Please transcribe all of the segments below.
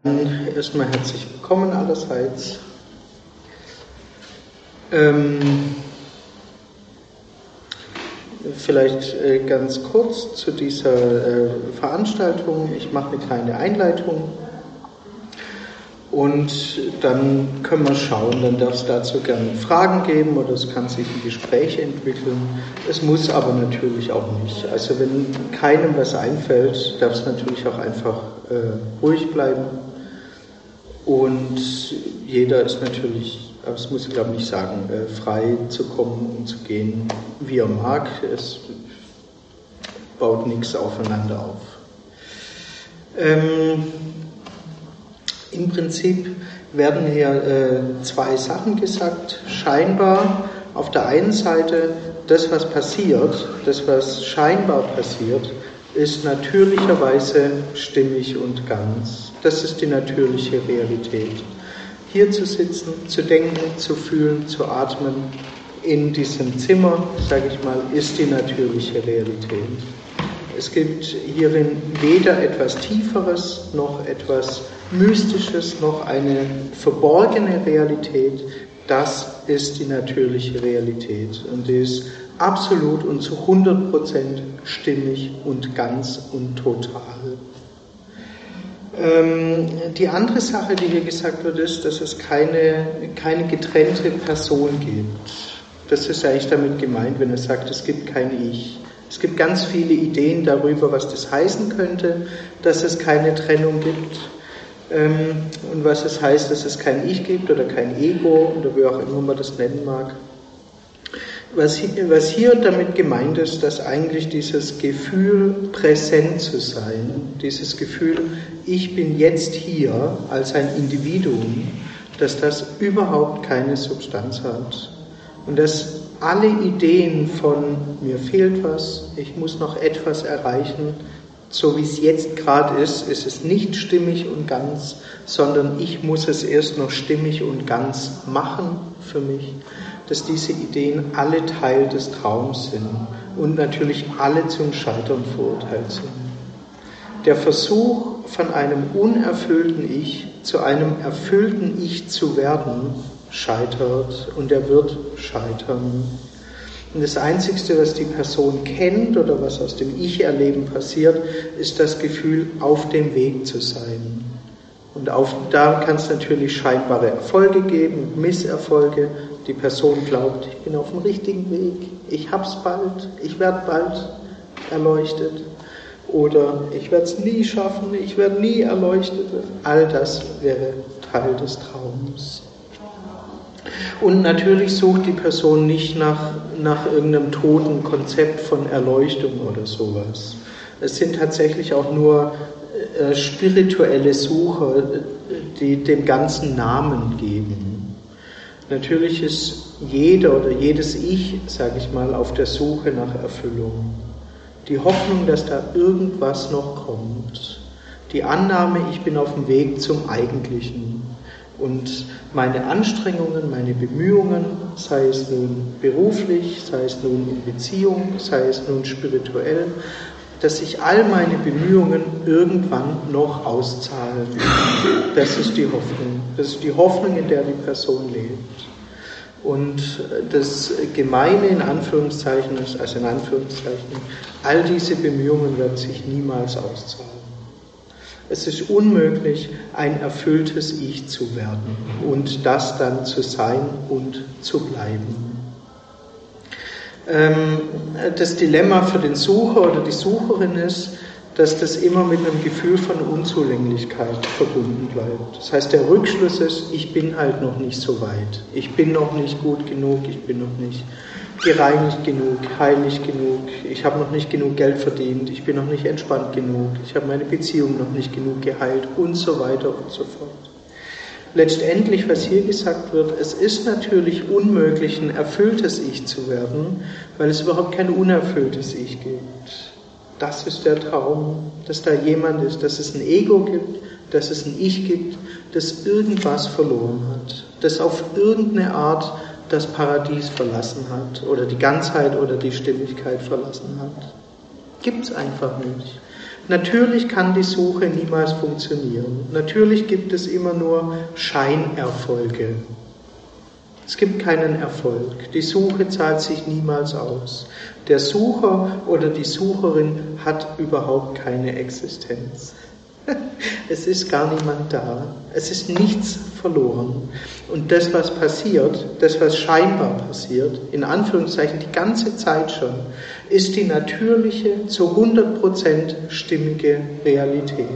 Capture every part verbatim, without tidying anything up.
Erstmal herzlich willkommen allerseits. Ähm, vielleicht äh, ganz kurz zu dieser äh, Veranstaltung. Ich mache eine kleine Einleitung und dann können wir schauen, dann darf es dazu gerne Fragen geben oder es kann sich ein Gespräch entwickeln. Es muss aber natürlich auch nicht. Also wenn keinem was einfällt, darf es natürlich auch einfach äh, ruhig bleiben. Und jeder ist natürlich, das muss ich glaube ich nicht sagen, frei zu kommen und zu gehen, wie er mag. Es baut nichts aufeinander auf. Ähm, Im Prinzip werden hier äh, zwei Sachen gesagt. Scheinbar auf der einen Seite, das was passiert, das was scheinbar passiert, ist natürlicherweise stimmig und ganz. Das ist die natürliche Realität. Hier zu sitzen, zu denken, zu fühlen, zu atmen, in diesem Zimmer, sage ich mal, ist die natürliche Realität. Es gibt hierin weder etwas Tieferes, noch etwas Mystisches, noch eine verborgene Realität. Das ist die natürliche Realität und die ist absolut und zu hundert Prozent stimmig und ganz und total. Ähm, die andere Sache, die hier gesagt wird, ist, dass es keine, keine getrennte Person gibt. Das ist eigentlich damit gemeint, wenn er sagt, es gibt kein Ich. Es gibt ganz viele Ideen darüber, was das heißen könnte, dass es keine Trennung gibt. Ähm, und was es heißt, dass es kein Ich gibt oder kein Ego oder wie auch immer man das nennen mag. Was hier, was hier damit gemeint ist, dass eigentlich dieses Gefühl, präsent zu sein, dieses Gefühl, ich bin jetzt hier als ein Individuum, dass das überhaupt keine Substanz hat. Und dass alle Ideen von, mir fehlt was, ich muss noch etwas erreichen, so wie es jetzt gerade ist, ist es nicht stimmig und ganz, sondern ich muss es erst noch stimmig und ganz machen für mich, dass diese Ideen alle Teil des Traums sind und natürlich alle zum Scheitern verurteilt sind. Der Versuch, von einem unerfüllten Ich zu einem erfüllten Ich zu werden, scheitert und er wird scheitern. Und das Einzige, was die Person kennt oder was aus dem Ich-Erleben passiert, ist das Gefühl, auf dem Weg zu sein. Und auf, da kann es natürlich scheinbare Erfolge geben, Misserfolge. Die Person glaubt, ich bin auf dem richtigen Weg, ich hab's bald, ich werde bald erleuchtet. Oder ich werde es nie schaffen, ich werde nie erleuchtet. All das wäre Teil des Traums. Und natürlich sucht die Person nicht nach, nach irgendeinem toten Konzept von Erleuchtung oder sowas. Es sind tatsächlich auch nur äh, spirituelle Sucher, die dem Ganzen Namen geben. Natürlich ist jeder oder jedes Ich, sage ich mal, auf der Suche nach Erfüllung. Die Hoffnung, dass da irgendwas noch kommt. Die Annahme, ich bin auf dem Weg zum Eigentlichen. Und meine Anstrengungen, meine Bemühungen, sei es nun beruflich, sei es nun in Beziehung, sei es nun spirituell, dass sich all meine Bemühungen irgendwann noch auszahlen. Das ist die Hoffnung. Das ist die Hoffnung, in der die Person lebt. Und das Gemeine in Anführungszeichen ist, also in Anführungszeichen, all diese Bemühungen werden sich niemals auszahlen. Es ist unmöglich, ein erfülltes Ich zu werden und das dann zu sein und zu bleiben. Das Dilemma für den Sucher oder die Sucherin ist, dass das immer mit einem Gefühl von Unzulänglichkeit verbunden bleibt. Das heißt, der Rückschluss ist, ich bin halt noch nicht so weit. Ich bin noch nicht gut genug, ich bin noch nicht gereinigt genug, heilig genug, ich habe noch nicht genug Geld verdient, ich bin noch nicht entspannt genug, ich habe meine Beziehung noch nicht genug geheilt und so weiter und so fort. Letztendlich, was hier gesagt wird, es ist natürlich unmöglich, ein erfülltes Ich zu werden, weil es überhaupt kein unerfülltes Ich gibt. Das ist der Traum, dass da jemand ist, dass es ein Ego gibt, dass es ein Ich gibt, das irgendwas verloren hat, das auf irgendeine Art das Paradies verlassen hat oder die Ganzheit oder die Stimmigkeit verlassen hat. Gibt es einfach nicht. Natürlich kann die Suche niemals funktionieren. Natürlich gibt es immer nur Scheinerfolge. Es gibt keinen Erfolg. Die Suche zahlt sich niemals aus. Der Sucher oder die Sucherin hat überhaupt keine Existenz. Es ist gar niemand da. Es ist nichts verloren. Und das, was passiert, das, was scheinbar passiert, in Anführungszeichen die ganze Zeit schon, ist die natürliche, zu hundert Prozent stimmige Realität.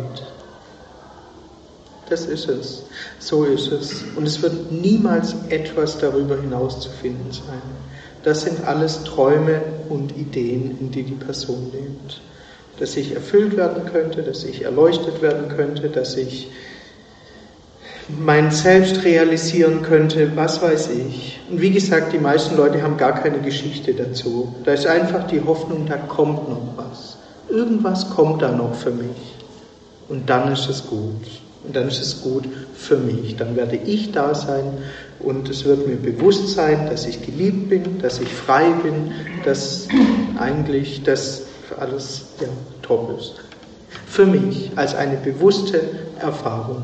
Das ist es. So ist es. Und es wird niemals etwas darüber hinaus zu finden sein. Das sind alles Träume und Ideen, in die die Person lebt. Dass ich erfüllt werden könnte, dass ich erleuchtet werden könnte, dass ich mein Selbst realisieren könnte, was weiß ich. Und wie gesagt, die meisten Leute haben gar keine Geschichte dazu. Da ist einfach die Hoffnung, da kommt noch was. Irgendwas kommt da noch für mich. Und dann ist es gut. Und dann ist es gut für mich. Dann werde ich da sein und es wird mir bewusst sein, dass ich geliebt bin, dass ich frei bin, dass eigentlich das für alles ja, top ist. Für mich als eine bewusste Erfahrung.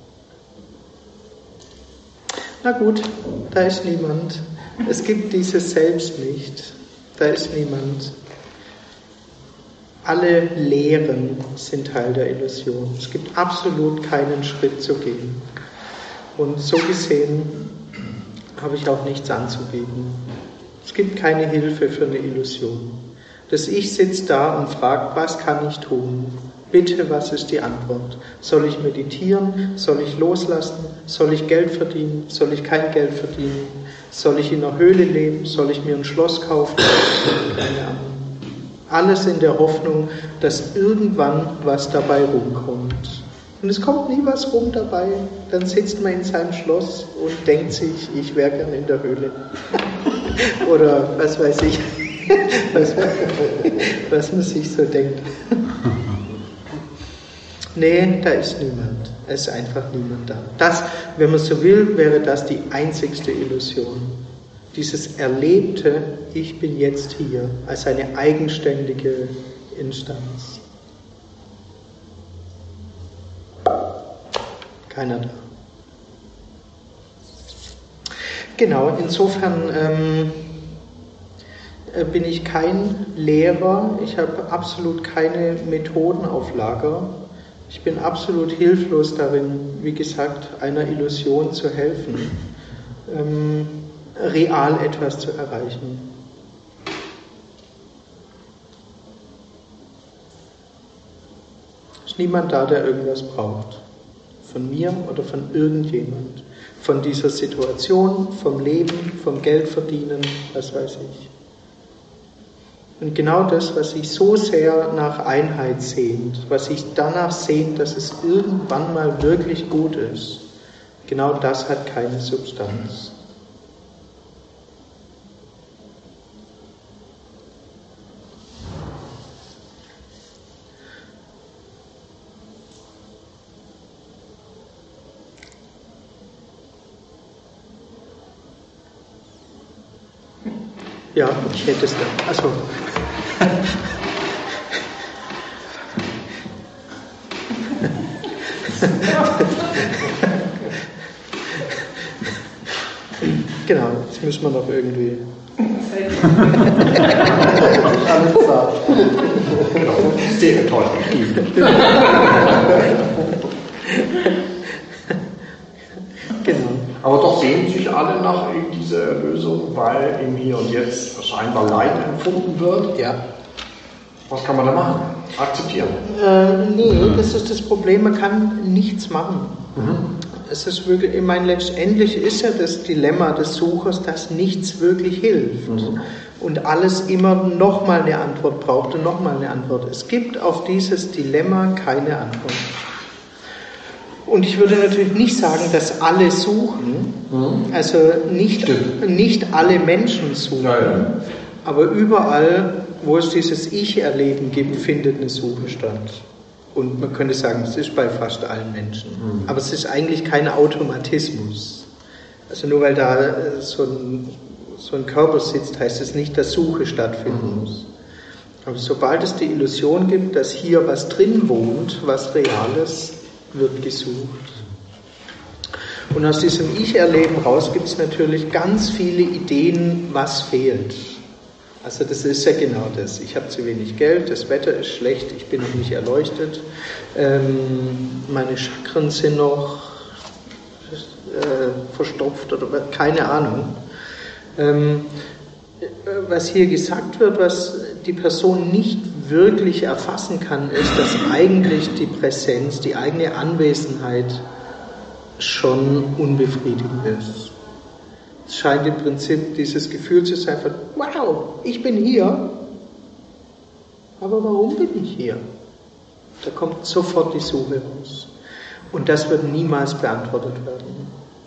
Na gut, da ist niemand. Es gibt dieses Selbst nicht. Da ist niemand. Alle Lehren sind Teil der Illusion. Es gibt absolut keinen Schritt zu gehen. Und so gesehen habe ich auch nichts anzubieten. Es gibt keine Hilfe für eine Illusion. Das Ich sitzt da und fragt, was kann ich tun? Bitte, was ist die Antwort? Soll ich meditieren? Soll ich loslassen? Soll ich Geld verdienen? Soll ich kein Geld verdienen? Soll ich in einer Höhle leben? Soll ich mir ein Schloss kaufen? Keine Ahnung. Alles in der Hoffnung, dass irgendwann was dabei rumkommt. Und es kommt nie was rum dabei. Dann sitzt man in seinem Schloss und denkt sich, ich wäre gern in der Höhle. Oder was weiß ich, was, was man sich so denkt. Nee, da ist niemand. Es ist einfach niemand da. Das, wenn man so will, wäre das die einzigste Illusion. Dieses erlebte, ich bin jetzt hier, als eine eigenständige Instanz. Keiner da. Genau, insofern ähm, bin ich kein Lehrer, ich habe absolut keine Methoden auf Lager. Ich bin absolut hilflos darin, wie gesagt, einer Illusion zu helfen. Ähm, real etwas zu erreichen. Es ist niemand da, der irgendwas braucht. Von mir oder von irgendjemand. Von dieser Situation, vom Leben, vom Geldverdienen, was weiß ich. Und genau das, was sich so sehr nach Einheit sehnt, was sich danach sehnt, dass es irgendwann mal wirklich gut ist, genau das hat keine Substanz. Ja, ich hätte es da. Also. Genau, jetzt müssen wir noch irgendwie. Alles klar. Sehr toll. Genau. Aber doch sehnen sich alle nach eben dieser Erlösung, weil im Hier und Jetzt scheinbar Leid empfunden wird. Ja. Was kann man da machen? Akzeptieren? Äh, nee, das ist das Problem, man kann nichts machen. Mhm. Es ist wirklich, ich meine, letztendlich ist ja das Dilemma des Suchers, dass nichts wirklich hilft. Mhm. Und alles immer nochmal eine Antwort braucht und nochmal eine Antwort. Es gibt auf dieses Dilemma keine Antwort. Und ich würde natürlich nicht sagen, dass alle suchen, mhm. also nicht, nicht alle Menschen suchen, ja, ja. Aber überall, wo es dieses Ich-Erleben gibt, findet eine Suche statt. Und man könnte sagen, es ist bei fast allen Menschen. Mhm. Aber es ist eigentlich kein Automatismus. Also nur weil da so ein, so ein Körper sitzt, heißt es nicht, dass Suche stattfinden mhm. muss. Aber sobald es die Illusion gibt, dass hier was drin wohnt, was Reales, wird gesucht. Und aus diesem Ich-Erleben raus gibt es natürlich ganz viele Ideen, was fehlt. Also das ist ja genau das. Ich habe zu wenig Geld, das Wetter ist schlecht, ich bin noch nicht erleuchtet, ähm, meine Chakren sind noch äh, verstopft oder keine Ahnung. Ähm, was hier gesagt wird, was die Person nicht wirklich erfassen kann, ist, dass eigentlich die Präsenz, die eigene Anwesenheit schon unbefriedigend ist. Es scheint im Prinzip dieses Gefühl zu sein von, wow, ich bin hier, aber warum bin ich hier? Da kommt sofort die Suche raus. Und das wird niemals beantwortet werden.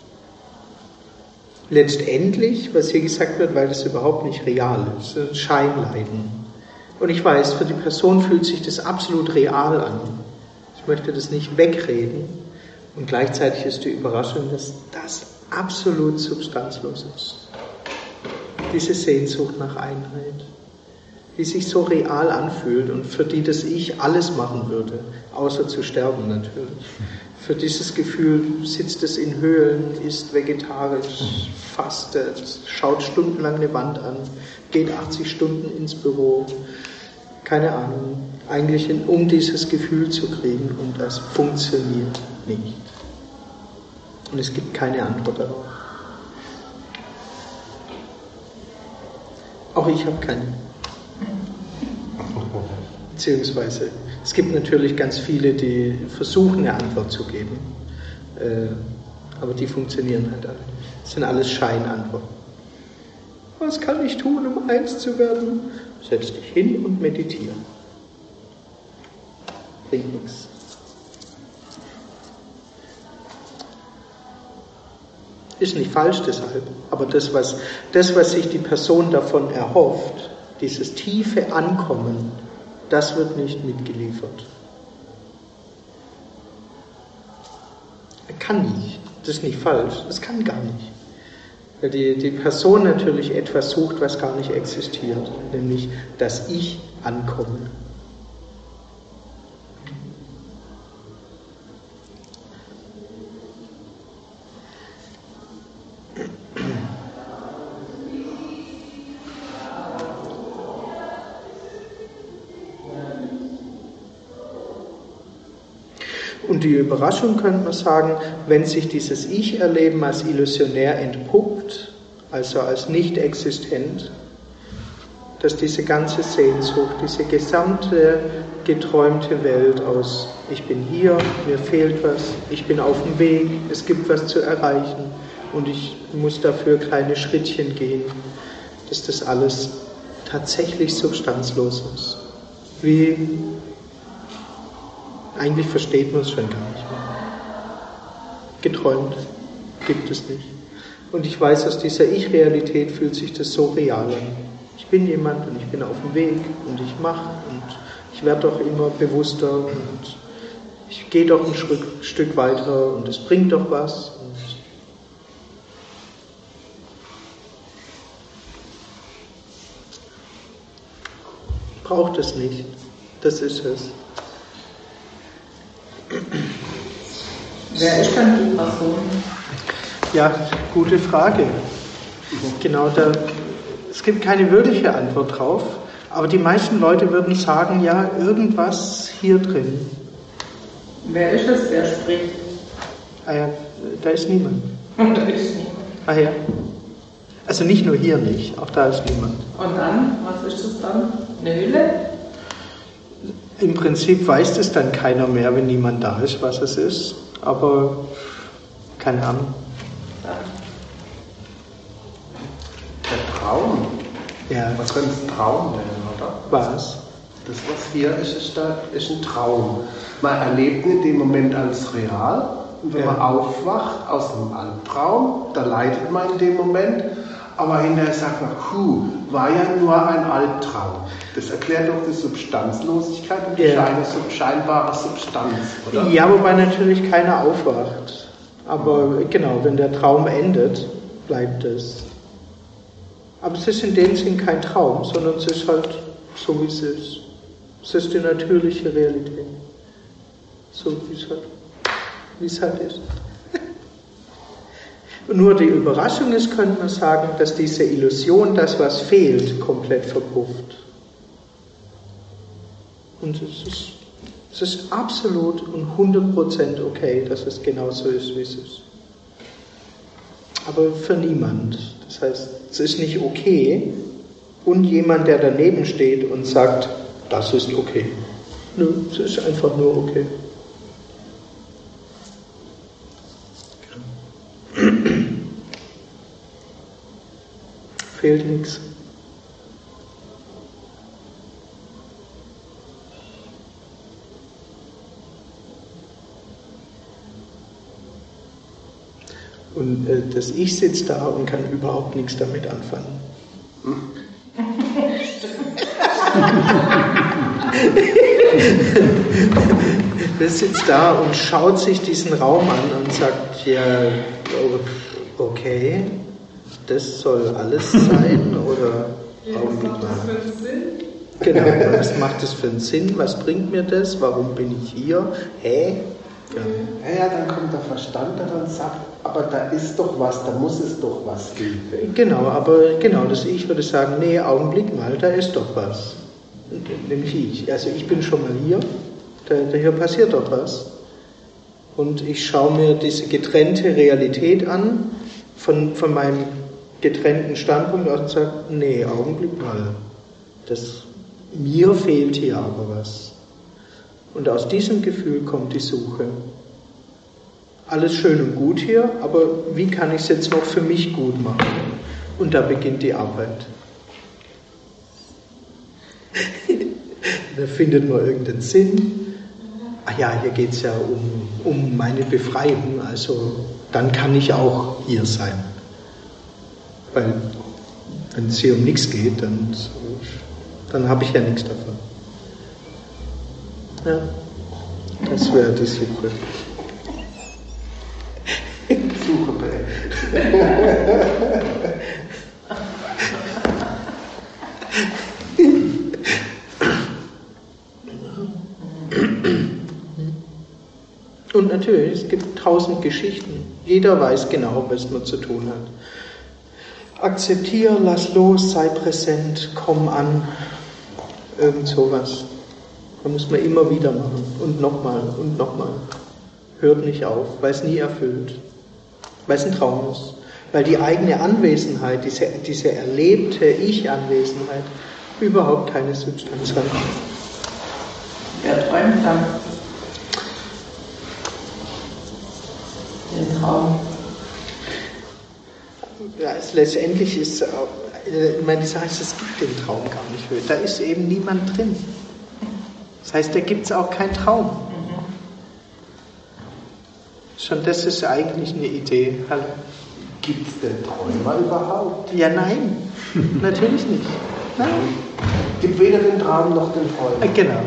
Letztendlich, was hier gesagt wird, weil das überhaupt nicht real ist, ist Scheinleiden. Und ich weiß, für die Person fühlt sich das absolut real an. Ich möchte das nicht wegreden. Und gleichzeitig ist die Überraschung, dass das absolut substanzlos ist. Diese Sehnsucht nach Einheit, die sich so real anfühlt und für die das Ich alles machen würde, außer zu sterben natürlich. Für dieses Gefühl sitzt es in Höhlen, isst vegetarisch, fastet, schaut stundenlang eine Wand an, geht achtzig Stunden ins Büro, keine Ahnung, eigentlich um dieses Gefühl zu kriegen, und das funktioniert nicht. Und es gibt keine Antwort darauf. Auch ich habe keine. Beziehungsweise, es gibt natürlich ganz viele, die versuchen, eine Antwort zu geben. Äh, aber die funktionieren halt alle nicht. Das sind alles Scheinantworten. Was kann ich tun, um eins zu werden? Setz dich hin und meditiere. Bringt nichts. Ist nicht falsch deshalb, aber das was, das, was sich die Person davon erhofft, dieses tiefe Ankommen, das wird nicht mitgeliefert. Er kann nicht. Das ist nicht falsch. Das kann gar nicht. Weil die, die Person natürlich etwas sucht, was gar nicht existiert. Nämlich das Ich ankommen. Und die Überraschung könnte man sagen, wenn sich dieses Ich-Erleben als illusionär entpuppt, also als nicht existent, dass diese ganze Sehnsucht, diese gesamte geträumte Welt aus ich bin hier, mir fehlt was, ich bin auf dem Weg, es gibt was zu erreichen und ich muss dafür kleine Schrittchen gehen, dass das alles tatsächlich substanzlos ist. Wie Eigentlich versteht man es schon gar nicht mehr. Geträumt gibt es nicht. Und ich weiß, aus dieser Ich-Realität fühlt sich das so real an. Ich bin jemand und ich bin auf dem Weg und ich mache und ich werde doch immer bewusster und ich gehe doch ein Stück, Stück weiter und es bringt doch was. Und ich brauche das nicht. Das ist es. Wer ist dann die Person? Ja, gute Frage. Genau, da, es gibt keine wirkliche Antwort drauf, aber die meisten Leute würden sagen, ja, irgendwas hier drin. Wer ist es, wer spricht? Ah ja, da ist niemand. Da ist niemand. Ah ja. Also nicht nur hier nicht, auch da ist niemand. Und dann, was ist das dann? Eine Hülle? Im Prinzip weiß es dann keiner mehr, wenn niemand da ist, was es ist, aber keine Ahnung. Der Traum. Ja. Was könnte ein Traum nennen, oder? Was? Das, was hier ist, ist, da, ist ein Traum. Man erlebt ihn in dem Moment als real und wenn ja. man aufwacht aus einem Albtraum, da leidet man in dem Moment, aber hinterher sagt man, puh, war ja nur ein Albtraum. Das erklärt doch die Substanzlosigkeit und die ja. scheinbare Substanz, oder? Ja, wobei natürlich keiner aufwacht. Aber genau, wenn der Traum endet, bleibt es. Aber es ist in dem Sinn kein Traum, sondern es ist halt so wie es ist. Es ist die natürliche Realität. So wie es halt, wie es halt ist. Und nur die Überraschung ist, könnte man sagen, dass diese Illusion, das was fehlt, komplett verpufft. Und es ist, es ist absolut und hundert Prozent okay, dass es genauso ist, wie es ist. Aber für niemand. Das heißt, es ist nicht okay und jemand, der daneben steht und sagt, das ist okay. Nö, es ist einfach nur okay. Fehlt nichts. Und äh, das Ich sitzt da und kann überhaupt nichts damit anfangen. Das sitzt da und schaut sich diesen Raum an und sagt, ja, okay, das soll alles sein, oder Was macht das für einen Sinn? Genau, was macht das für einen Sinn? Was bringt mir das? Warum bin ich hier? Hä? Ja. Ja, ja, dann kommt der Verstand da und sagt, aber da ist doch was, da muss es doch was geben. Genau, aber genau, das Ich würde sagen, nee, Augenblick mal, da ist doch was. Nämlich ich. Also ich bin schon mal hier, da, da hier passiert doch was. Und ich schaue mir diese getrennte Realität an, von, von meinem getrennten Standpunkt aus und sage, nee, Augenblick mal, das, mir fehlt hier aber was. Und aus diesem Gefühl kommt die Suche. Alles schön und gut hier, aber wie kann ich es jetzt noch für mich gut machen? Und da beginnt die Arbeit. Da findet man irgendeinen Sinn. Ach ja, hier geht es ja um, um meine Befreiung, also dann kann ich auch hier sein. Weil wenn es hier um nichts geht, dann, dann habe ich ja nichts davon. Ja, das wäre die Suche. Suche beendet. Und natürlich, es gibt tausend Geschichten. Jeder weiß genau, was man zu tun hat. Akzeptiere, lass los, sei präsent, komm an. Irgend sowas. Da muss man immer wieder machen. Und nochmal und nochmal. Hört nicht auf, weil es nie erfüllt. Weil es ein Traum ist. Weil die eigene Anwesenheit, diese, diese erlebte Ich-Anwesenheit, überhaupt keine Substanz hat. Wer träumt dann? Den Traum. Ja, es letztendlich ist, äh, ich meine, das heißt, es gibt den Traum gar nicht. Da ist eben niemand drin. Das heißt, da gibt es auch keinen Traum. Schon das ist eigentlich eine Idee. Hallo. Gibt es denn Träumer überhaupt? Ja, nein. Natürlich nicht. Nein. Gibt weder den Traum noch den Träumer. Äh, genau.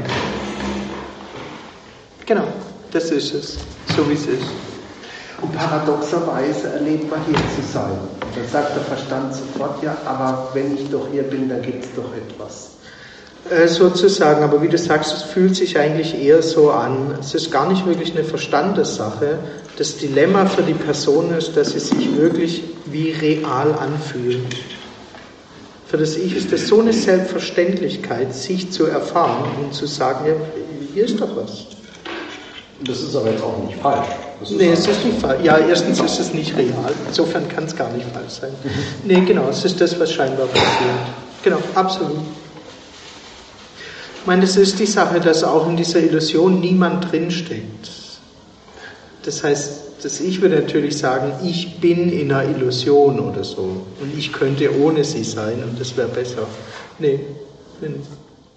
Genau. Das ist es. So wie es ist. Und paradoxerweise erlebt man hier zu sein. Da sagt der Verstand sofort, ja, aber wenn ich doch hier bin, dann gibt es doch etwas. Äh, sozusagen, aber wie du sagst, es fühlt sich eigentlich eher so an. Es ist gar nicht wirklich eine Verstandessache. Das Dilemma für die Person ist, dass sie sich wirklich wie real anfühlt. Für das Ich ist das so eine Selbstverständlichkeit, sich zu erfahren und zu sagen, ja, hier ist doch was. Das ist aber jetzt auch nicht falsch. Das ist Nee, es ist nicht falsch. Ja, erstens ist es nicht real. Insofern kann es gar nicht falsch sein. Mhm. Nee, genau, es ist das, was scheinbar passiert. Genau, absolut. Ich meine, das ist die Sache, dass auch in dieser Illusion niemand drinsteckt. Das heißt, dass ich würde natürlich sagen, ich bin in einer Illusion oder so. Und ich könnte ohne sie sein und das wäre besser. Nee, nee, nee.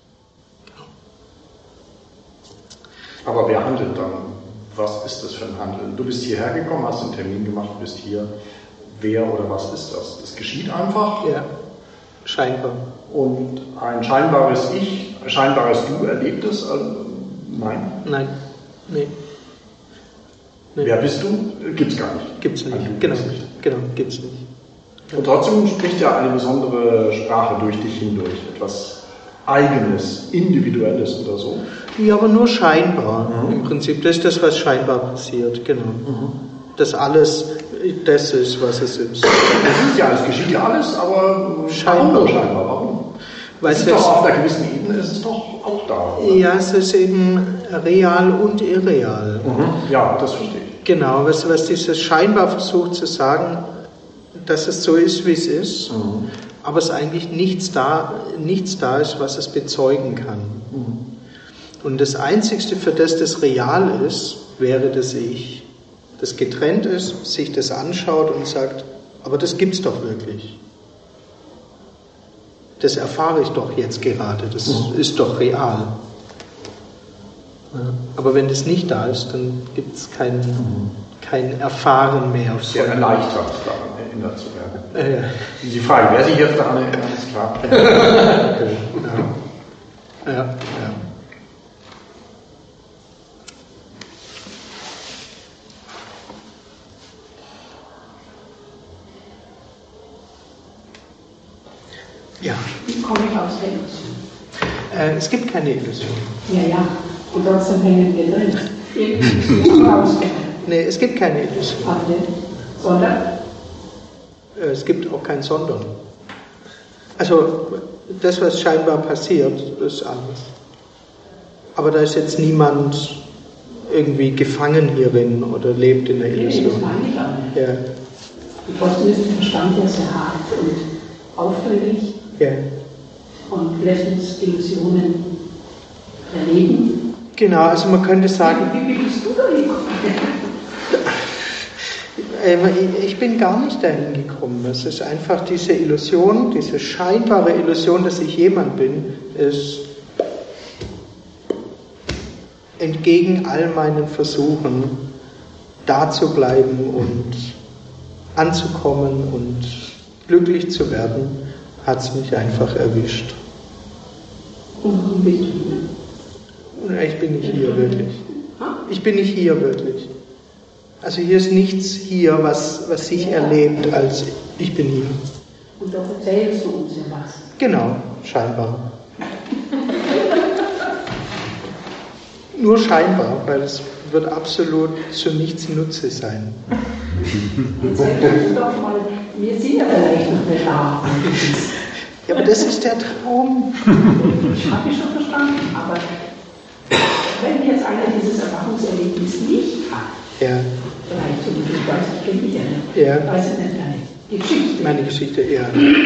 Aber wer handelt dann? Was ist das für ein Handeln? Du bist hierher gekommen, hast einen Termin gemacht, bist hier. Wer oder was ist das? Das geschieht einfach. Ja, scheinbar. Und ein scheinbares Ich, ein scheinbares Du erlebt es? Also, nein. Nein, nee. nee. Wer bist du? Gibt's gar nicht. Gibt's nicht. Also, Genau, gibt's nicht. genau, gibt's nicht. Und trotzdem spricht ja eine besondere Sprache durch dich hindurch. Etwas Eigenes, Individuelles oder so? Ja, aber nur scheinbar. Mhm. Im Prinzip, das ist das, was scheinbar passiert, genau. Mhm. Dass alles das ist, was es ist. Ja, es geschieht ja alles, aber Scheinbar. Warum scheinbar? Warum? Weil Es es ist doch jetzt- auf einer gewissen Ebene, ist es doch auch da. Oder? Ja, es ist eben real und irreal. Mhm. Ja, das verstehe ich. Genau, was, was dieses scheinbar versucht zu sagen, dass es so ist, wie es ist, Mhm. aber es eigentlich nichts da, nichts da ist, was es bezeugen kann. Mhm. Und das Einzigste, für das das real ist, wäre das Ich. Das getrennt ist, sich das anschaut und sagt, aber das gibt's doch wirklich. Das erfahre ich doch jetzt gerade, das Mhm. ist doch real. Ja, aber wenn das nicht da ist, dann gibt es kein, Mhm. kein Erfahren mehr. Sehr erleichtert, daran erinnert zu werden. Äh, Die Frage, wer sich jetzt daran erinnert, ist klar. okay, ja. Ja, ja. Ja, Wie komme ich aus der Illusion? äh, es gibt keine Illusion. Ja, ja. Und trotzdem hängen wir drin. Irgendwie rauskommen. Nee, es gibt keine Illusion. Aber nicht. Sondern? Äh, es gibt auch kein Sondern. Also, das, was scheinbar passiert, ist alles. Aber da ist jetzt niemand irgendwie gefangen hierin oder lebt in der Nee, das Illusion. meine ich auch nicht. Ja, Und trotzdem ist der Verstand ja sehr hart und auffällig ja. und lässt uns Illusionen erleben. Genau, also man könnte sagen, Wie, wie bist du da gekommen? äh, ich bin gar nicht dahin gekommen. Es ist einfach diese Illusion, diese scheinbare Illusion, dass ich jemand bin, ist entgegen all meinen Versuchen, da zu bleiben und anzukommen und glücklich zu werden, hat es mich einfach erwischt. Und warum bist du hier? Und ich bin nicht hier wirklich. Ich bin nicht hier wirklich. Also hier ist nichts hier, was, was sich erlebt, als ich bin hier. Und doch erzählst du uns ja was. Genau, scheinbar. Nur scheinbar, weil es wird absolut zu nichts Nutze sein. Erzähl uns doch mal, wir sind ja vielleicht noch nicht da. Ja, aber das ist der Traum. Ich habe ich schon verstanden, aber wenn jetzt einer dieses Erwachungserlebnis nicht hat, Ja, vielleicht so wie ich weiß, ich kenne dich ja nicht, Ja. weiß ich nicht deine Geschichte. meine Geschichte eher.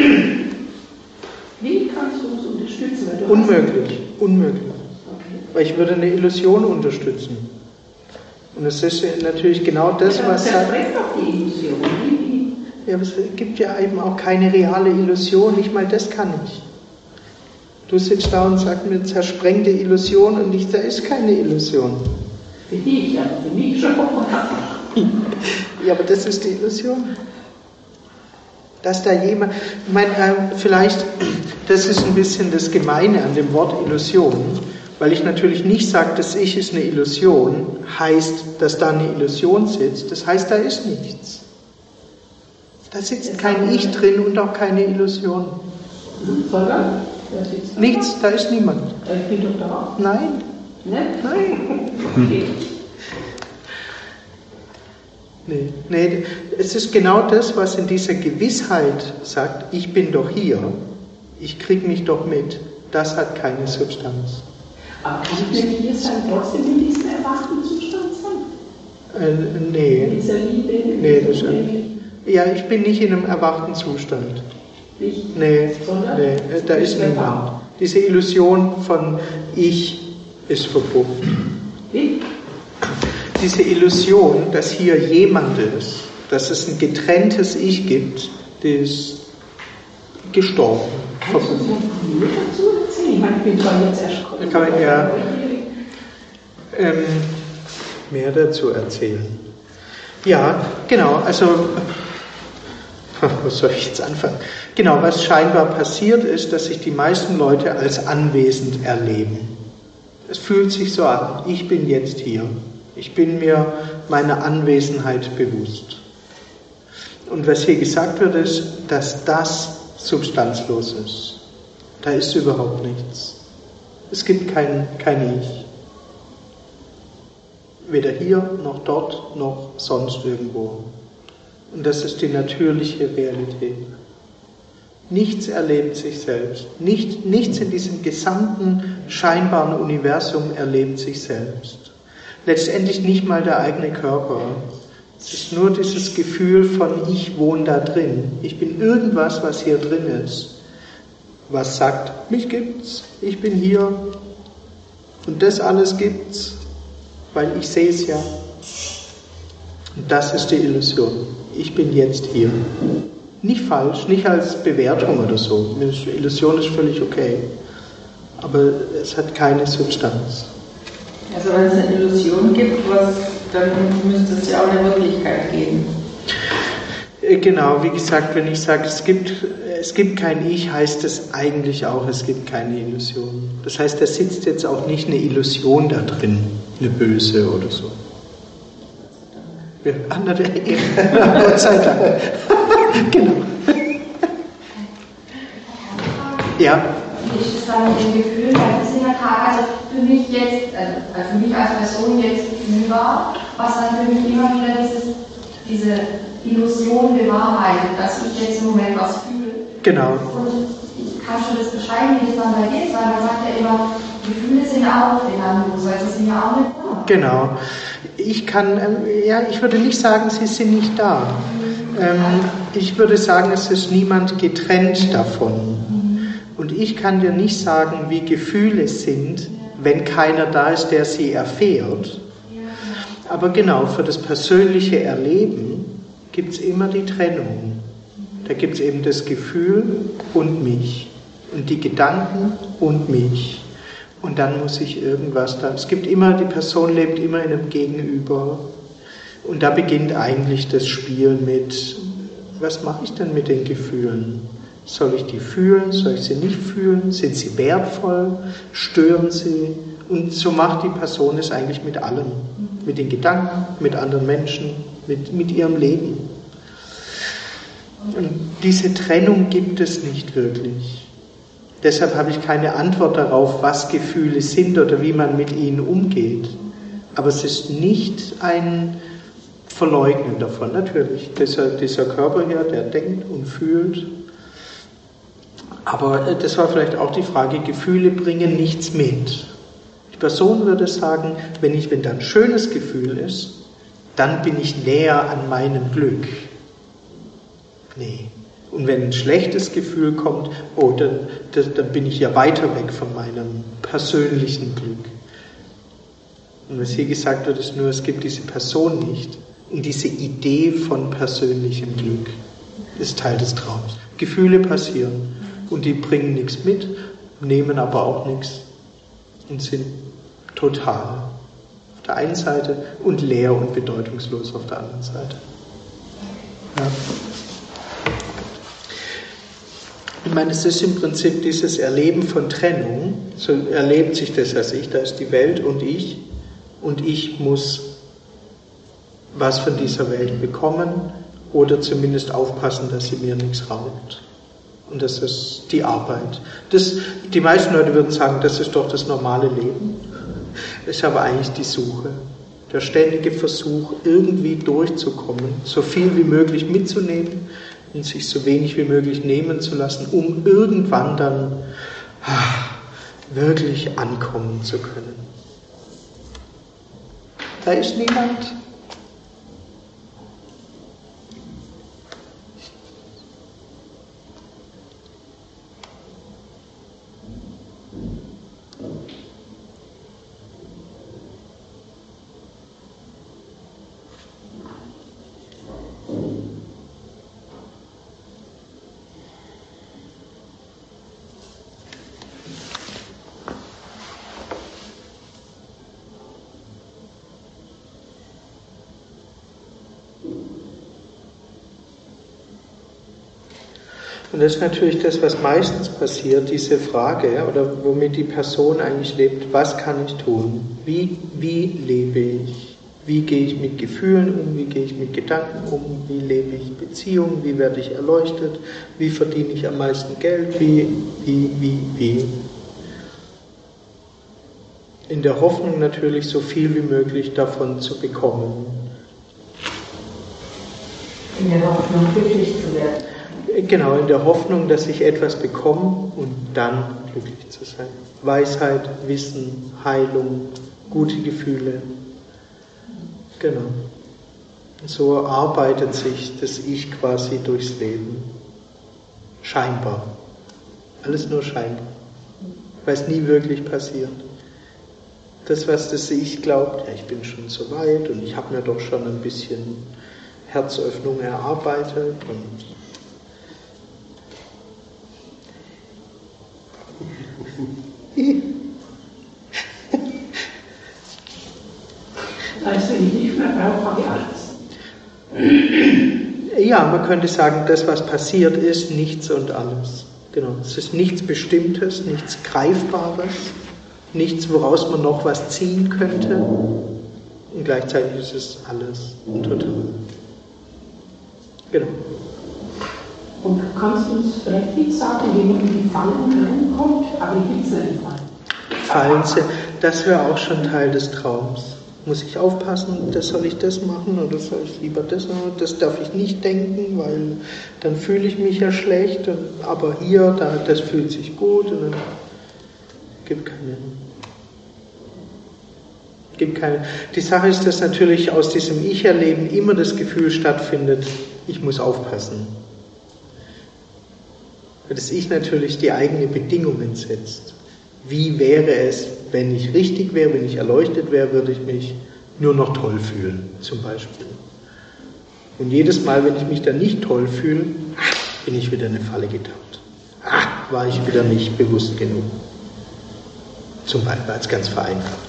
Wie kannst du uns unterstützen? Weil du Unmöglich, unmöglich. Hast, okay. Weil ich würde eine Illusion unterstützen. Und es ist natürlich genau das, Dann was sagt. zerbricht doch die Illusion. Wie, wie? Ja, aber es gibt ja eben auch keine reale Illusion, nicht mal das kann ich. Du sitzt da und sagst mir zersprengte Illusion und ich, da ist keine Illusion. Für dich, ja, für mich schon. Ja, aber das ist die Illusion. Dass da jemand, ich meine, äh, vielleicht, das ist ein bisschen das Gemeine an dem Wort Illusion, weil ich natürlich nicht sage, das Ich ist eine Illusion, heißt, dass da eine Illusion sitzt, das heißt, da ist nichts. Da sitzt kein Ich drin und auch keine Illusion. Sondern? Wer sitzt da? Nichts, da ist niemand. Ich bin doch da. Nein, Ne? nein. Okay. Nee, nee, es ist genau das, was in dieser Gewissheit sagt, ich bin doch hier, ich kriege mich doch mit. Das hat keine Substanz. Aber kann ich denn hier sein, trotzdem in diesem erwachten Zustand sein? Äh, In nee, dieser Liebe? in nee, dieser das stimmt. Liebe? Ja, ich bin nicht in einem erwachten Zustand. Nicht? Nee, Sondern? nee, äh, da ist Wer niemand. da? Diese Illusion von Ich ist verpufft. Wie? Diese Illusion, dass hier jemand ist, dass es ein getrenntes Ich gibt, die ist gestorben. Kannst du uns noch mehr dazu erzählen? Ich meine, ich bin zwar jetzt erst gekommen. Kann man ja- aber Ähm, mehr dazu erzählen. Ja, genau, also, wo soll ich jetzt anfangen? Genau, was scheinbar passiert ist, dass sich die meisten Leute als anwesend erleben. Es fühlt sich so an, ich bin jetzt hier. Ich bin mir meiner Anwesenheit bewusst. Und was hier gesagt wird, ist, dass das substanzlos ist. Da ist überhaupt nichts. Es gibt kein, kein Ich. Weder hier, noch dort, noch sonst irgendwo. Und das ist die natürliche Realität. Nichts erlebt sich selbst. Nicht, nichts in diesem gesamten scheinbaren Universum erlebt sich selbst. Letztendlich nicht mal der eigene Körper. Es ist nur dieses Gefühl von ich wohne da drin. Ich bin irgendwas, was hier drin ist. Was sagt, mich gibt's, ich bin hier. Und das alles gibt's, weil ich sehe es ja. Und das ist die Illusion. Ich bin jetzt hier. Nicht falsch, nicht als Bewertung oder so. Die Illusion ist völlig okay. Aber es hat keine Substanz. Also wenn es eine Illusion gibt, was, dann müsste es ja auch eine Wirklichkeit geben. Genau, wie gesagt, wenn ich sage, es gibt, es gibt kein Ich, heißt es eigentlich auch, es gibt keine Illusion. Das heißt, da sitzt jetzt auch nicht eine Illusion da drin, eine böse oder so. Andere Ecke. Gott sei Dank. Genau. Ja. Wie ist es dann mit dem Gefühl, weil das in der Tat, also für mich jetzt, also für mich als Person jetzt fühlbar, was dann für mich immer wieder dieses, diese Illusion bewahrheitet, dass ich jetzt im Moment was fühle. Genau. Und ich kann schon das beschreiben, wie das dann bei dir ist, weil man sagt ja immer, Gefühle sind auch belanglos, weil sie sind ja auch nicht da. Genau. Ich kann, ja, ich würde nicht sagen, sie sind nicht da. Ähm, ich würde sagen, es ist niemand getrennt davon. Und ich kann dir nicht sagen, wie Gefühle sind, wenn keiner da ist, der sie erfährt. Aber genau, für das persönliche Erleben gibt es immer die Trennung. Da gibt es eben das Gefühl und mich. Und die Gedanken und mich. Und dann muss ich irgendwas da. Es gibt immer, die Person lebt immer in einem Gegenüber. Und da beginnt eigentlich das Spiel mit, was mache ich denn mit den Gefühlen? Soll ich die fühlen? Soll ich sie nicht fühlen? Sind sie wertvoll? Stören sie? Und so macht die Person es eigentlich mit allem. Mit den Gedanken, mit anderen Menschen, mit, mit ihrem Leben. Und diese Trennung gibt es nicht wirklich. Deshalb habe ich keine Antwort darauf, was Gefühle sind oder wie man mit ihnen umgeht. Aber es ist nicht ein Verleugnen davon. Natürlich, dieser, dieser Körper hier, der denkt und fühlt. Aber das war vielleicht auch die Frage, Gefühle bringen nichts mit. Die Person würde sagen, wenn, ich, wenn da ein schönes Gefühl ist, dann bin ich näher an meinem Glück. Nee. Und wenn ein schlechtes Gefühl kommt, oh, dann, dann bin ich ja weiter weg von meinem persönlichen Glück. Und was hier gesagt wird, ist nur, es gibt diese Person nicht. Und diese Idee von persönlichem Glück ist Teil des Traums. Gefühle passieren und die bringen nichts mit, nehmen aber auch nichts und sind total auf der einen Seite und leer und bedeutungslos auf der anderen Seite. Ja. Ich meine, es ist im Prinzip dieses Erleben von Trennung, so erlebt sich das als ich, da ist die Welt und ich, und ich muss was von dieser Welt bekommen oder zumindest aufpassen, dass sie mir nichts raubt. Und das ist die Arbeit. Das, die meisten Leute würden sagen, das ist doch das normale Leben. Das ist aber eigentlich die Suche. Der ständige Versuch, irgendwie durchzukommen, so viel wie möglich mitzunehmen und sich so wenig wie möglich nehmen zu lassen, um irgendwann dann ach, wirklich ankommen zu können. Da ist niemand. Und das ist natürlich das, was meistens passiert, diese Frage, oder womit die Person eigentlich lebt, was kann ich tun? Wie, wie lebe ich? Wie gehe ich mit Gefühlen um, wie gehe ich mit Gedanken um, wie lebe ich Beziehungen, wie werde ich erleuchtet, wie verdiene ich am meisten Geld, wie, wie, wie, wie. In der Hoffnung natürlich, so viel wie möglich davon zu bekommen. In der Hoffnung, glücklich zu werden. Genau, in der Hoffnung, dass ich etwas bekomme und dann glücklich zu sein. Weisheit, Wissen, Heilung, gute Gefühle. Genau. So arbeitet sich das Ich quasi durchs Leben. Scheinbar. Alles nur scheinbar. Weil es nie wirklich passiert. Das, was das Ich glaubt, ja, ich bin schon so weit und ich habe mir doch schon ein bisschen Herzöffnung erarbeitet und Das heißt, wenn ich nicht mehr brauche, habe ich alles. Ja, man könnte sagen, das, was passiert, ist nichts und alles. Genau, es ist nichts Bestimmtes, nichts Greifbares, nichts, woraus man noch was ziehen könnte. Und gleichzeitig ist es alles und total. Genau. Und kannst du uns vielleicht nicht sagen, wie man in die Fallen reinkommt? Aber wie gibt es einen Fall? Fallen, das wäre auch schon Teil des Traums. Muss ich aufpassen, das soll ich das machen oder soll ich lieber das machen? Das darf ich nicht denken, weil dann fühle ich mich ja schlecht. Und, aber hier, da, das fühlt sich gut und dann gibt keine, gibt keine. Die Sache ist, dass natürlich aus diesem Ich-Erleben immer das Gefühl stattfindet, ich muss aufpassen. Weil das Ich natürlich die eigenen Bedingungen setzt. Wie wäre es, wenn ich richtig wäre, wenn ich erleuchtet wäre, würde ich mich nur noch toll fühlen, zum Beispiel. Und jedes Mal, wenn ich mich dann nicht toll fühle, bin ich wieder in eine Falle getappt. Ah, war ich wieder nicht bewusst genug. Zum Beispiel als ganz vereinfacht.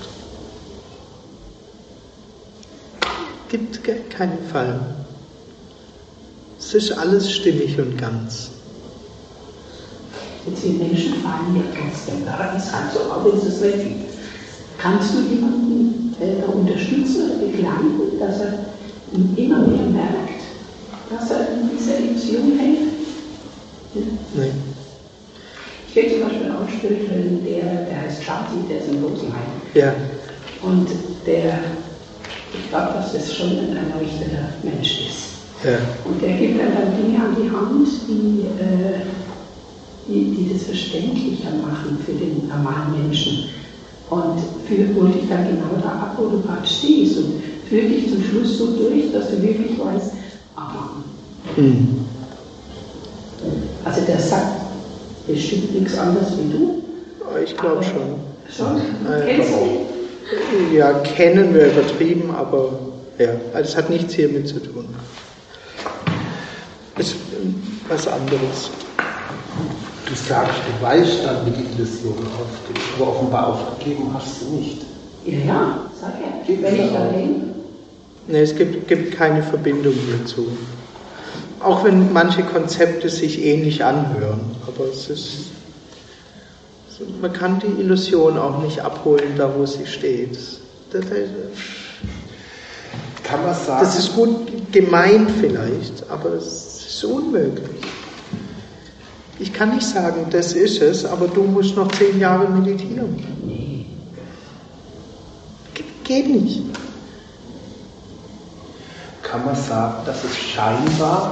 Gibt keine Fallen. Es ist alles stimmig und ganz. Jetzt wir Menschen fallen ja trotzdem. Das ist halt so, aber es ist richtig. Kannst du jemanden äh, unterstützen oder begleiten, dass er immer mehr merkt, dass er in dieser Illusion hängt? Ja? Nein. Ich kenne zum Beispiel einen Spirituellen, der, der heißt Shati, der ist in Rosenheim. Ja. Und der, ich glaube, dass das schon ein erleuchteter Mensch ist. Ja. Und der gibt einem dann Dinge an die Hand, die, äh, die, die das verständlicher machen für den normalen Menschen. Und führt wohl dich dann genau da ab, wo du gerade stehst und führt dich zum Schluss so durch, dass du wirklich weißt, aha. Mhm. Also der sagt bestimmt nichts anderes wie du. Ich glaube schon. Schon? Äh, Kennst du? Ja, kennen wir übertrieben, aber ja, also es hat nichts hiermit zu tun. Es ist was anderes. Du sagst, du weißt dann, wie die Illusion aufgeht, aber offenbar aufgegeben hast du nicht. Ja, ja, sag ja. Wenn ich da denke. Nee, es gibt, gibt keine Verbindung dazu. Auch wenn manche Konzepte sich ähnlich anhören, aber es ist, man kann die Illusion auch nicht abholen, da wo sie steht. Das, Kann man sagen? das ist gut gemeint vielleicht, aber es ist unmöglich. Ich kann nicht sagen, das ist es, aber du musst noch zehn Jahre meditieren. Nee. Ge- Geht nicht. Kann man sagen, dass es scheinbar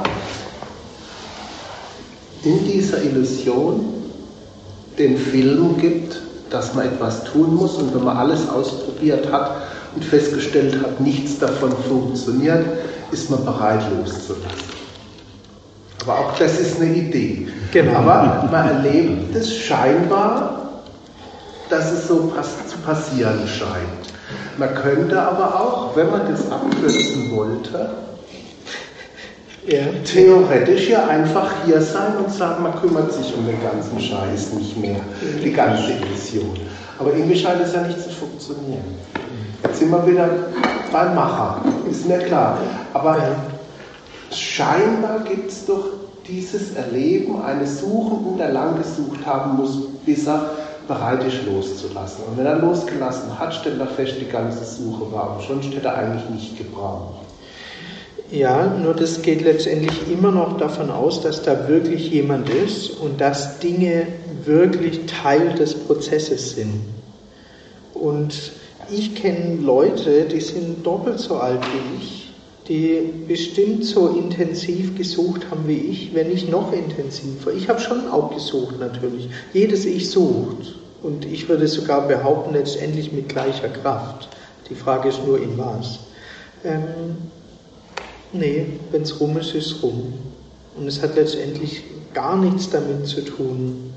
in dieser Illusion den Film gibt, dass man etwas tun muss und wenn man alles ausprobiert hat und festgestellt hat, nichts davon funktioniert, ist man bereit loszulassen. Aber auch das ist eine Idee. Genau. Aber man erlebt es scheinbar, dass es so pass- zu passieren scheint. Man könnte aber auch, wenn man das abkürzen wollte, Ja. theoretisch ja einfach hier sein und sagen, man kümmert sich um den ganzen Scheiß nicht mehr, die ganze Illusion. Aber irgendwie scheint es ja nicht zu funktionieren. Jetzt sind wir wieder beim Macher, ist mir klar. Aber scheinbar gibt es doch dieses Erleben eines Suchenden, der lang gesucht haben muss, bis er bereit ist loszulassen. Und wenn er losgelassen hat, stellt er fest, die ganze Suche war umsonst, hätte er eigentlich nicht gebraucht. Ja, nur das geht letztendlich immer noch davon aus, dass da wirklich jemand ist und dass Dinge wirklich Teil des Prozesses sind. Und ich kenne Leute, die sind doppelt so alt wie ich, die bestimmt so intensiv gesucht haben wie ich, wenn nicht noch intensiver. Ich habe schon auch gesucht natürlich. Jedes Ich sucht. Und ich würde sogar behaupten, letztendlich mit gleicher Kraft. Die Frage ist nur in was. Ähm, nee, wenn es rum ist, ist es rum. Und es hat letztendlich gar nichts damit zu tun.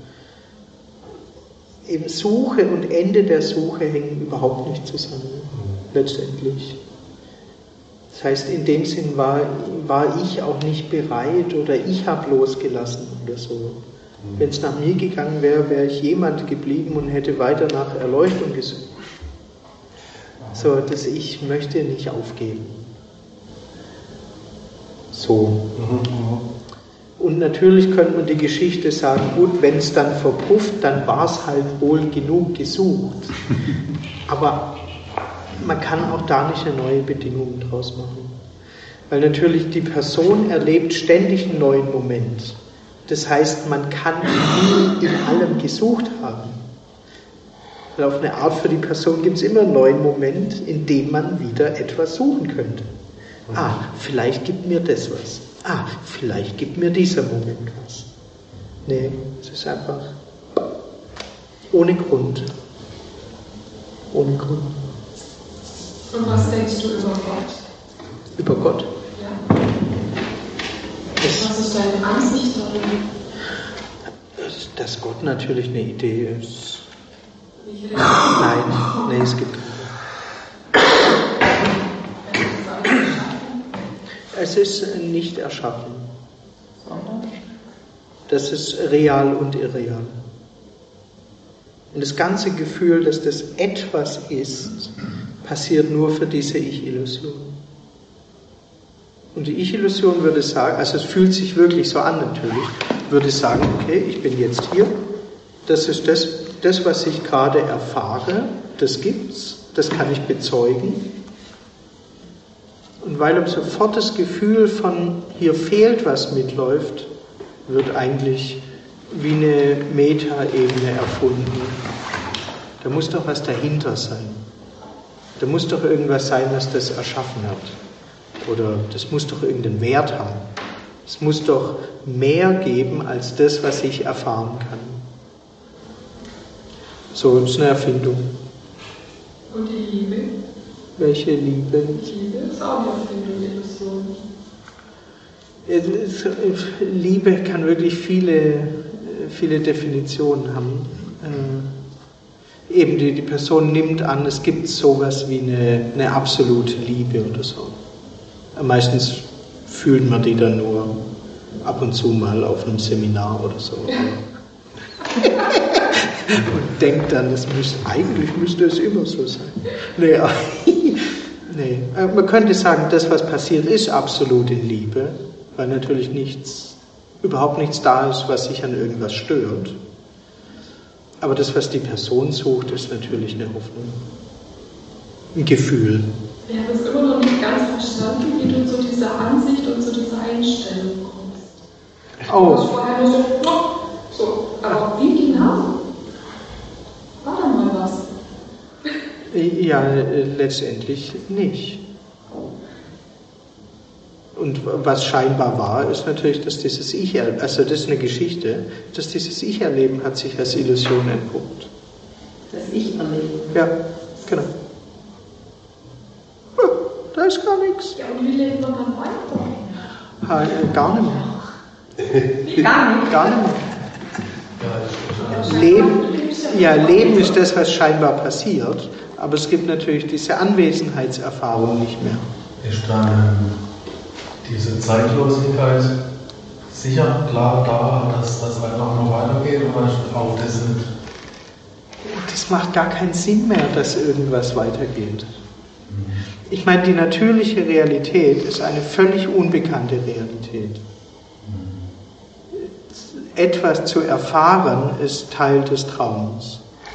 Eben Suche und Ende der Suche hängen überhaupt nicht zusammen, letztendlich. Das heißt, in dem Sinn war, war ich auch nicht bereit oder ich habe losgelassen oder so. Wenn es nach mir gegangen wäre, wäre ich jemand geblieben und hätte weiter nach Erleuchtung gesucht. So, dass ich möchte nicht aufgeben. So. Und natürlich könnte man die Geschichte sagen, gut, wenn es dann verpufft, dann war es halt wohl genug gesucht. Aber man kann auch da nicht eine neue Bedingung draus machen. Weil natürlich die Person erlebt ständig einen neuen Moment. Das heißt, man kann nie in allem gesucht haben. Weil auf eine Art für die Person gibt es immer einen neuen Moment, in dem man wieder etwas suchen könnte. Ah, vielleicht gibt mir das was. Ah, vielleicht gibt mir dieser Moment was. Nee, es ist einfach ohne Grund. Ohne Grund. Und was denkst du über Gott? Über Gott? Ja. Das, was ist deine Ansicht darüber? Dass Gott natürlich eine Idee ist. Nein, nee, es gibt keine. Es ist nicht erschaffen. Das ist real und irreal. Und das ganze Gefühl, dass das etwas ist, passiert nur für diese Ich-Illusion. Und die Ich-Illusion würde sagen, also es fühlt sich wirklich so an natürlich, würde sagen, okay, ich bin jetzt hier, das ist das, das was ich gerade erfahre, das gibt's, das kann ich bezeugen. Und weil sofort das Gefühl von hier fehlt was mitläuft, wird eigentlich wie eine Meta-Ebene erfunden. Da muss doch was dahinter sein. Da muss doch irgendwas sein, was das erschaffen hat. Oder das muss doch irgendeinen Wert haben. Es muss doch mehr geben als das, was ich erfahren kann. So, das ist eine Erfindung. Und die Liebe? Welche Liebe? Die Liebe ist auch eine Erfindung, Illusion. Liebe kann wirklich viele, viele Definitionen haben. Eben die, die Person nimmt an, es gibt sowas wie eine, eine absolute Liebe oder so. Meistens fühlt man die dann nur ab und zu mal auf einem Seminar oder so. Und denkt dann, das müsste, eigentlich müsste es immer so sein. Nee, nee, man könnte sagen, das, was passiert, ist absolut in Liebe, weil natürlich nichts, überhaupt nichts da ist, was sich an irgendwas stört. Aber das, was die Person sucht, ist natürlich eine Hoffnung, ein Gefühl. Wir haben es immer noch nicht ganz verstanden, wie du zu dieser Ansicht und zu dieser Einstellung kommst. Oh. Du hast vorher nur so, so, aber wie genau? War da mal was? Ja, letztendlich nicht. Und was scheinbar war, ist natürlich, dass dieses Ich, also das ist eine Geschichte, dass dieses Ich-Erleben hat sich als Illusion entpuppt. Das Ich-Erleben? Ja, genau. Ja, da ist gar nichts. Ja, und wie lebt man dann weiter? Ha, äh, gar nicht mehr. Gar nicht? Gar nicht mehr. Leben, ja, Leben ist das, was scheinbar passiert, aber es gibt natürlich diese Anwesenheitserfahrung nicht mehr. Ist dann diese Zeitlosigkeit sicher klar da, dass das einfach noch weitergeht oder auch das nicht? Das macht gar keinen Sinn mehr, dass irgendwas weitergeht. Ich meine, die natürliche Realität ist eine völlig unbekannte Realität. Etwas zu erfahren ist Teil des Traums.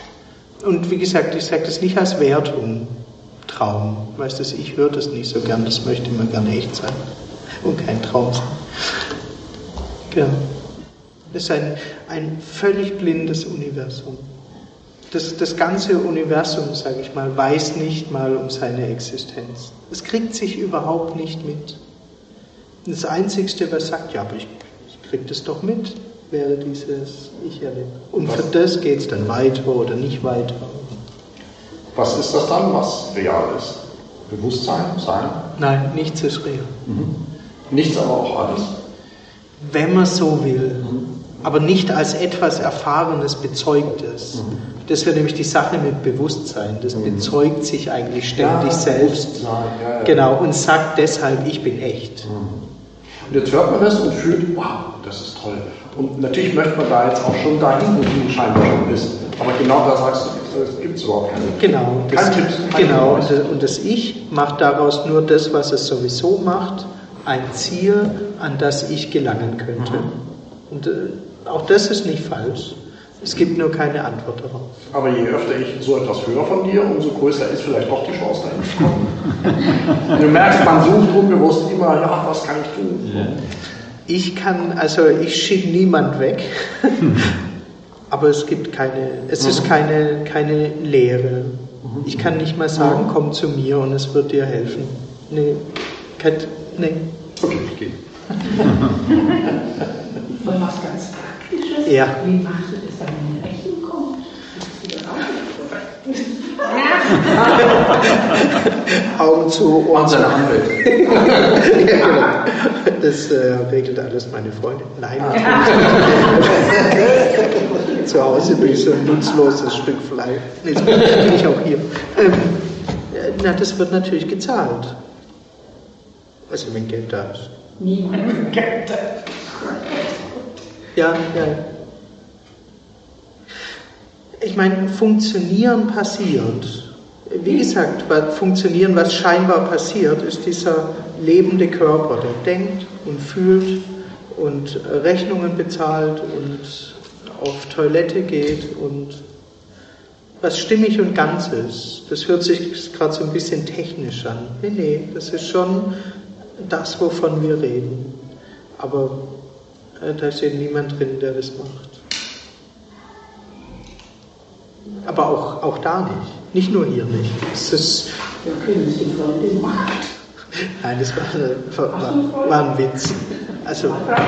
Und wie gesagt, ich sage das nicht als Wertung, Traum. Weißt du, ich höre das nicht so gern, das möchte immer gerne echt sein und kein Traum sein. Genau. Das ist ein, ein völlig blindes Universum. Das, das ganze Universum, sage ich mal, weiß nicht mal um seine Existenz. Es kriegt sich überhaupt nicht mit. Das Einzige, was sagt, ja, aber ich, ich kriege das doch mit, wäre dieses Ich-Erleben. Und für das geht es dann weiter oder nicht weiter. Was ist das dann, was real ist? Bewusstsein, Sein? Nein, nichts ist real. Mhm. Nichts, aber auch alles. Wenn man so will, mhm. aber nicht als etwas Erfahrenes, Bezeugtes. Mhm. Das ist ja nämlich die Sache mit Bewusstsein. Das mhm. bezeugt sich eigentlich ständig ja, selbst. Ja, ja, ja. Genau, und sagt deshalb, ich bin echt. Mhm. Und jetzt hört man das und fühlt, wow, das ist toll. Und natürlich möchte man da jetzt auch schon dahin, wo du scheinbar schon bist. Aber genau da sagst du, es gibt überhaupt keine. Genau, das, kein Tipps, kein genau und, das, und das Ich macht daraus nur das, was es sowieso macht, ein Ziel, an das ich gelangen könnte. Mhm. Und äh, auch das ist nicht falsch. Es gibt nur keine Antwort darauf. Aber je öfter ich so etwas höre von dir, umso größer ist vielleicht doch die Chance, dahin zu kommen. Du merkst, man sucht unbewusst immer, ja, was kann ich tun? Ja. Ich kann, also ich schicke niemand weg, aber es gibt keine, es ist keine, keine Lehre. Ich kann nicht mal sagen, komm zu mir und es wird dir helfen. Nee, kein, nee. Okay, ich gehe. Und was ganz Praktisches? Ja. Wie machst du das dann, wenn eine Rechnung kommt? Augen zu, Ohren zu. Anwalt. Ja, genau. Das äh, regelt alles meine Freundin. Nein, natürlich. Zu Hause bin ich so ein nutzloses Stück Fleisch. Nee, das bin ich auch hier. Ähm, na, das wird natürlich gezahlt. Also wenn Geld da ist. Niemand Geld da. Ja, ja. Ich meine, funktionieren passiert. Wie gesagt, was funktionieren, was scheinbar passiert, ist dieser lebende Körper, der denkt und fühlt und Rechnungen bezahlt und auf Toilette geht und was stimmig und ganz ist. Das hört sich gerade so ein bisschen technisch an. Nee, nee, das ist schon das, wovon wir reden. Aber äh, da ist eben niemand drin, der das macht. Aber auch, auch da nicht. Nicht nur hier nicht. Es ist, ja, können Sie die Freundin machen? Nein, das war, war, war ein Witz. Also,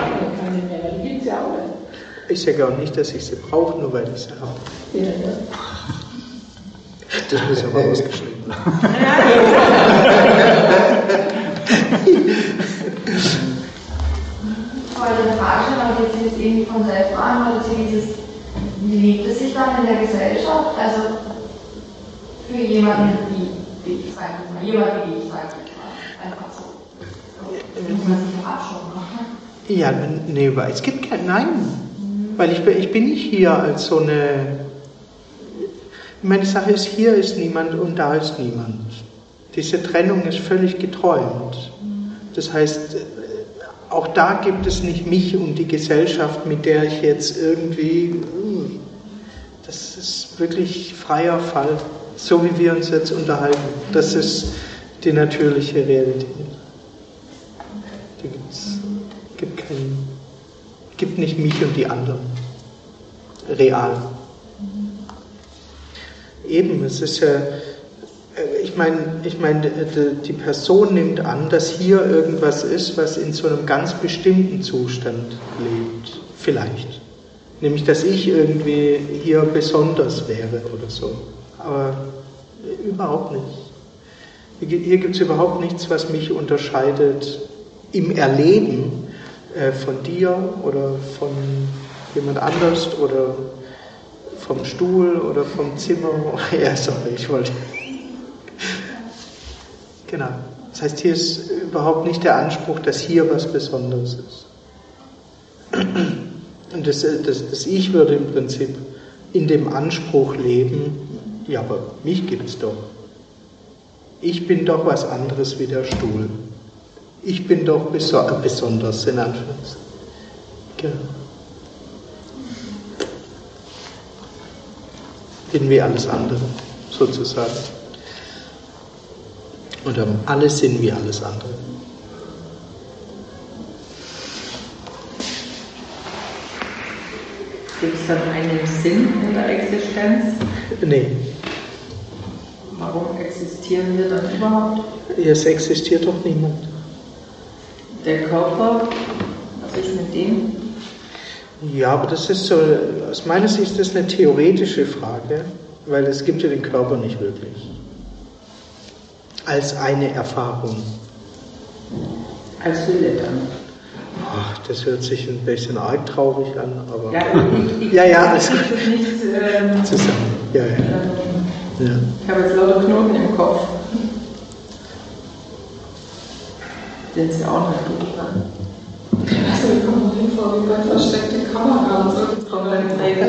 ich sage auch nicht, dass ich sie brauche, nur weil ich sie habe. Ja, ja. Das muss aber ausgeschrieben werden. Ich wollte eine Frage stellen, aber jetzt ist irgendwie von selbst beantwortet, dieses, wie lebt es sich dann in der Gesellschaft? Also für jemanden wie ich, sage ich mal, jemand wie ich, sage ich mal, einfach so. Muss man sich doch abschauen, ne? Ja, nee, weil es gibt kein, nein. Weil ich, ich bin nicht hier als so eine, meine Sache ist, hier ist niemand und da ist niemand. Diese Trennung ist völlig geträumt. Das heißt, auch da gibt es nicht mich und die Gesellschaft, mit der ich jetzt irgendwie, das ist wirklich freier Fall, so wie wir uns jetzt unterhalten. Das ist die natürliche Realität. Da gibt's, gibt keinen, gibt nicht mich und die anderen. Real. Eben, es ist ja, ich meine, ich meine, die Person nimmt an, dass hier irgendwas ist, was in so einem ganz bestimmten Zustand lebt. Vielleicht. Nämlich, dass ich irgendwie hier besonders wäre oder so. Aber überhaupt nicht. Hier gibt es überhaupt nichts, was mich unterscheidet im Erleben äh, von dir oder von jemand anders oder vom Stuhl oder vom Zimmer. Ja, sorry, ich wollte. Genau. Das heißt, hier ist überhaupt nicht der Anspruch, dass hier was Besonderes ist. Und das, das, das Ich würde im Prinzip in dem Anspruch leben, ja, aber mich gibt es doch. Ich bin doch was anderes wie der Stuhl. Ich bin doch beso- besonders, in Anführungszeichen. Genau. bin wie alles andere, sozusagen. Oder alle sind wie alles andere. Gibt es dann einen Sinn in der Existenz? Nee. Warum existieren wir dann überhaupt? Es existiert doch niemand. Der Körper, was ist mit dem? Ja, aber das ist so, aus meiner Sicht ist das eine theoretische Frage, weil es gibt ja den Körper nicht wirklich. Als eine Erfahrung. Als Hülle dann. Ach, das hört sich ein bisschen arg traurig an, aber. Ja, ich, ich, ja, ja, das ist nicht ähm, zusammen. Ja, ja. Ähm, ja. Ich habe jetzt lauter Knoten im Kopf. Den sie auch nicht gut waren. Also, wir kommen hin vor wie bei versteckte Kamera und so. Jetzt brauchen wir eine Drehbuch.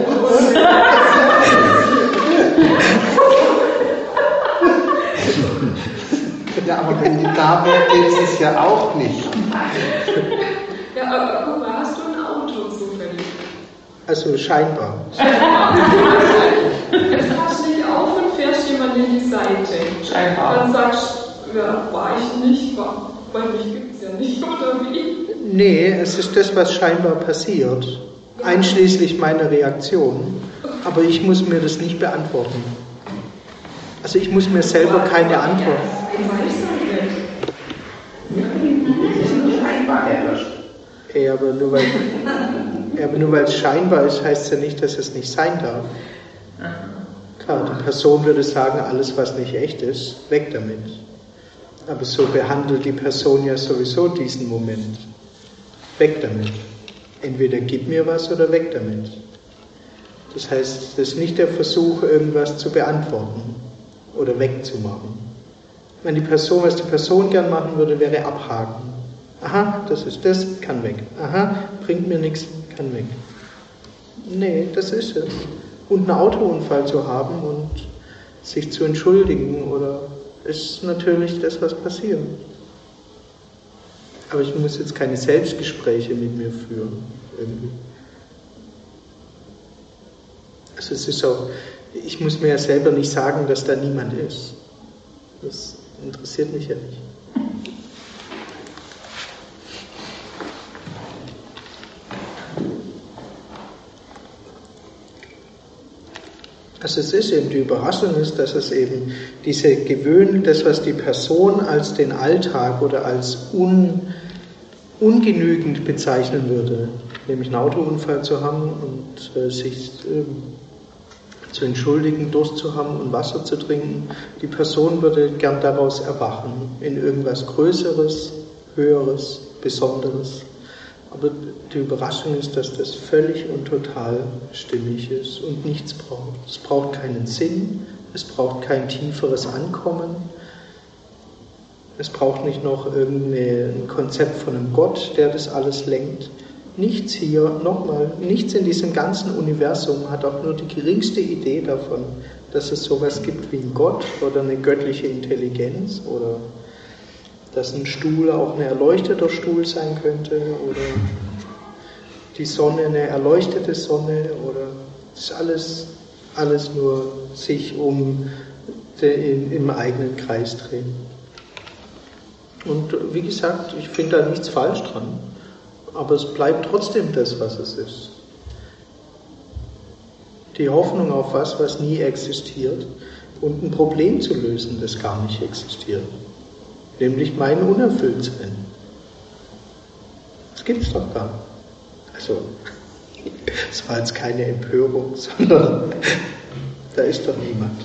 Ja, aber wenn die da wäre, geht es ja auch nicht. Ja, aber guck mal, hast du ein Auto zufällig? Also scheinbar. Jetzt passt nicht auf und fährst jemand in die Seite. Scheinbar. Dann sagst du, ja, war ich nicht, war, weil mich gibt es ja nicht, oder wie? Nee, es ist das, was scheinbar passiert. Einschließlich meiner Reaktion. Aber ich muss mir das nicht beantworten. Also ich muss mir selber keine Antwort. Ich weiß das nicht. Scheinbar erlöscht. Ey, aber nur weil, aber nur weil es scheinbar ist, heißt ja nicht, dass es nicht sein darf. Klar, die Person würde sagen, alles, was nicht echt ist, weg damit. Aber so behandelt die Person ja sowieso diesen Moment. Weg damit. Entweder gib mir was oder weg damit. Das heißt, das ist nicht der Versuch, irgendwas zu beantworten oder wegzumachen. Wenn die Person, was die Person gern machen würde, wäre abhaken. Aha, das ist das, kann weg. Aha, bringt mir nichts, kann weg. Nee, das ist es. Und einen Autounfall zu haben und sich zu entschuldigen, oder ist natürlich das, was passiert. Aber ich muss jetzt keine Selbstgespräche mit mir führen. Irgendwie. Also es ist auch, ich muss mir ja selber nicht sagen, dass da niemand ist. Das interessiert mich ja nicht. Also es ist eben, die Überraschung ist, dass es eben diese Gewöhnung, das was die Person als den Alltag oder als un, ungenügend bezeichnen würde, nämlich einen Autounfall zu haben und äh, sich äh, zu entschuldigen, Durst zu haben und Wasser zu trinken, die Person würde gern daraus erwachen, in irgendwas Größeres, Höheres, Besonderes. Aber die Überraschung ist, dass das völlig und total stimmig ist und nichts braucht. Es braucht keinen Sinn, es braucht kein tieferes Ankommen, es braucht nicht noch irgendein Konzept von einem Gott, der das alles lenkt. Nichts hier, nochmal, nichts in diesem ganzen Universum hat auch nur die geringste Idee davon, dass es sowas gibt wie einen Gott oder eine göttliche Intelligenz oder dass ein Stuhl auch ein erleuchteter Stuhl sein könnte oder die Sonne eine erleuchtete Sonne oder es ist alles, alles nur sich um den, im eigenen Kreis drehen. Und wie gesagt, ich finde da nichts falsch dran, aber es bleibt trotzdem das, was es ist. Die Hoffnung auf was, was nie existiert und ein Problem zu lösen, das gar nicht existiert. Nämlich mein Unerfülltsein. Das gibt es doch gar nicht. Also, es war jetzt keine Empörung, sondern da ist doch niemand.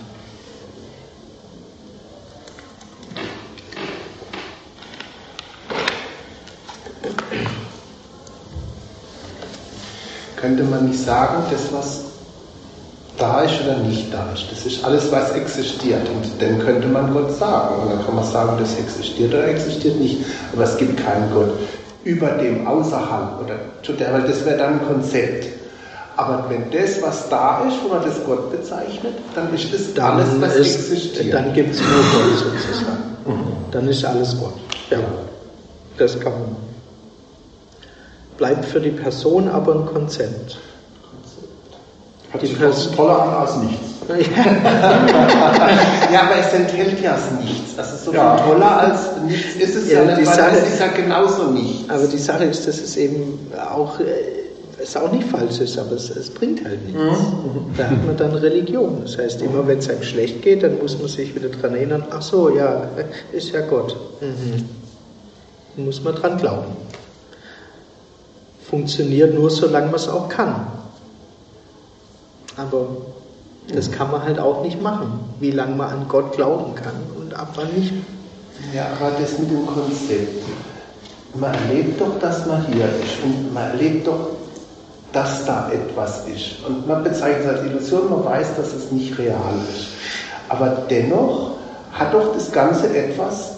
Könnte man nicht sagen, das, was da ist oder nicht da ist, das ist alles, was existiert. Und dann könnte man Gott sagen. Und dann kann man sagen, das existiert oder existiert nicht. Aber es gibt keinen Gott über dem außerhalb. Oder, weil das wäre dann ein Konzept. Aber wenn das, was da ist, wo man das Gott bezeichnet, dann ist das dann alles, was ist, existiert. Dann gibt es nur Gott sozusagen. Mhm. Dann ist alles Gott. Ja, das kann man. Bleibt für die Person aber ein Konzept. Hört sich trotzdem toller an als nichts. Ja, aber es enthält ja nichts. Das ist so Ja. viel toller als nichts ist es ja, Ja, die nicht, weil Sache- es ist ja genauso nichts. Aber die Sache ist, dass es eben auch, äh, es auch nicht falsch ist, aber es, es bringt halt nichts. Mhm. Da hat man dann Religion. Das heißt, immer wenn es einem schlecht geht, dann muss man sich wieder dran erinnern, ach so, ja, ist ja Gott. Mhm. Da muss man dran glauben. Funktioniert nur, solange man es auch kann. Aber das kann man halt auch nicht machen, wie lange man an Gott glauben kann und ab wann nicht. Ja, aber das mit dem Konzept. Man erlebt doch, dass man hier ist und man erlebt doch, dass da etwas ist. Und man bezeichnet es als Illusion, man weiß, dass es nicht real ist. Aber dennoch hat doch das Ganze etwas,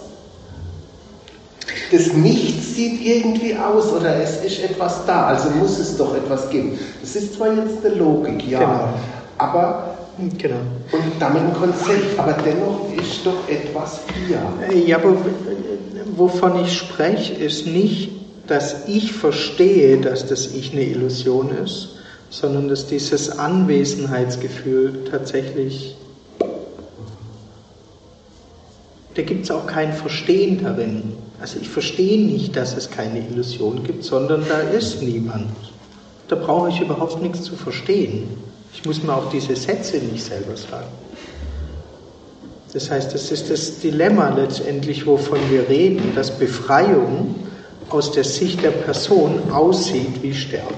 das Nichts sieht irgendwie aus oder es ist etwas da, also muss es doch etwas geben. Das ist zwar jetzt eine Logik, ja, Genau. aber Genau. und damit ein Konzept, aber dennoch ist doch etwas hier. Ja, aber wovon ich spreche, ist nicht, dass ich verstehe, dass das Ich eine Illusion ist, sondern dass dieses Anwesenheitsgefühl tatsächlich, da gibt es auch kein Verstehen darin. Also ich verstehe nicht, dass es keine Illusion gibt, sondern da ist niemand. Da brauche ich überhaupt nichts zu verstehen. Ich muss mir auch diese Sätze nicht selber sagen. Das heißt, das ist das Dilemma letztendlich, wovon wir reden, dass Befreiung aus der Sicht der Person aussieht wie Sterben.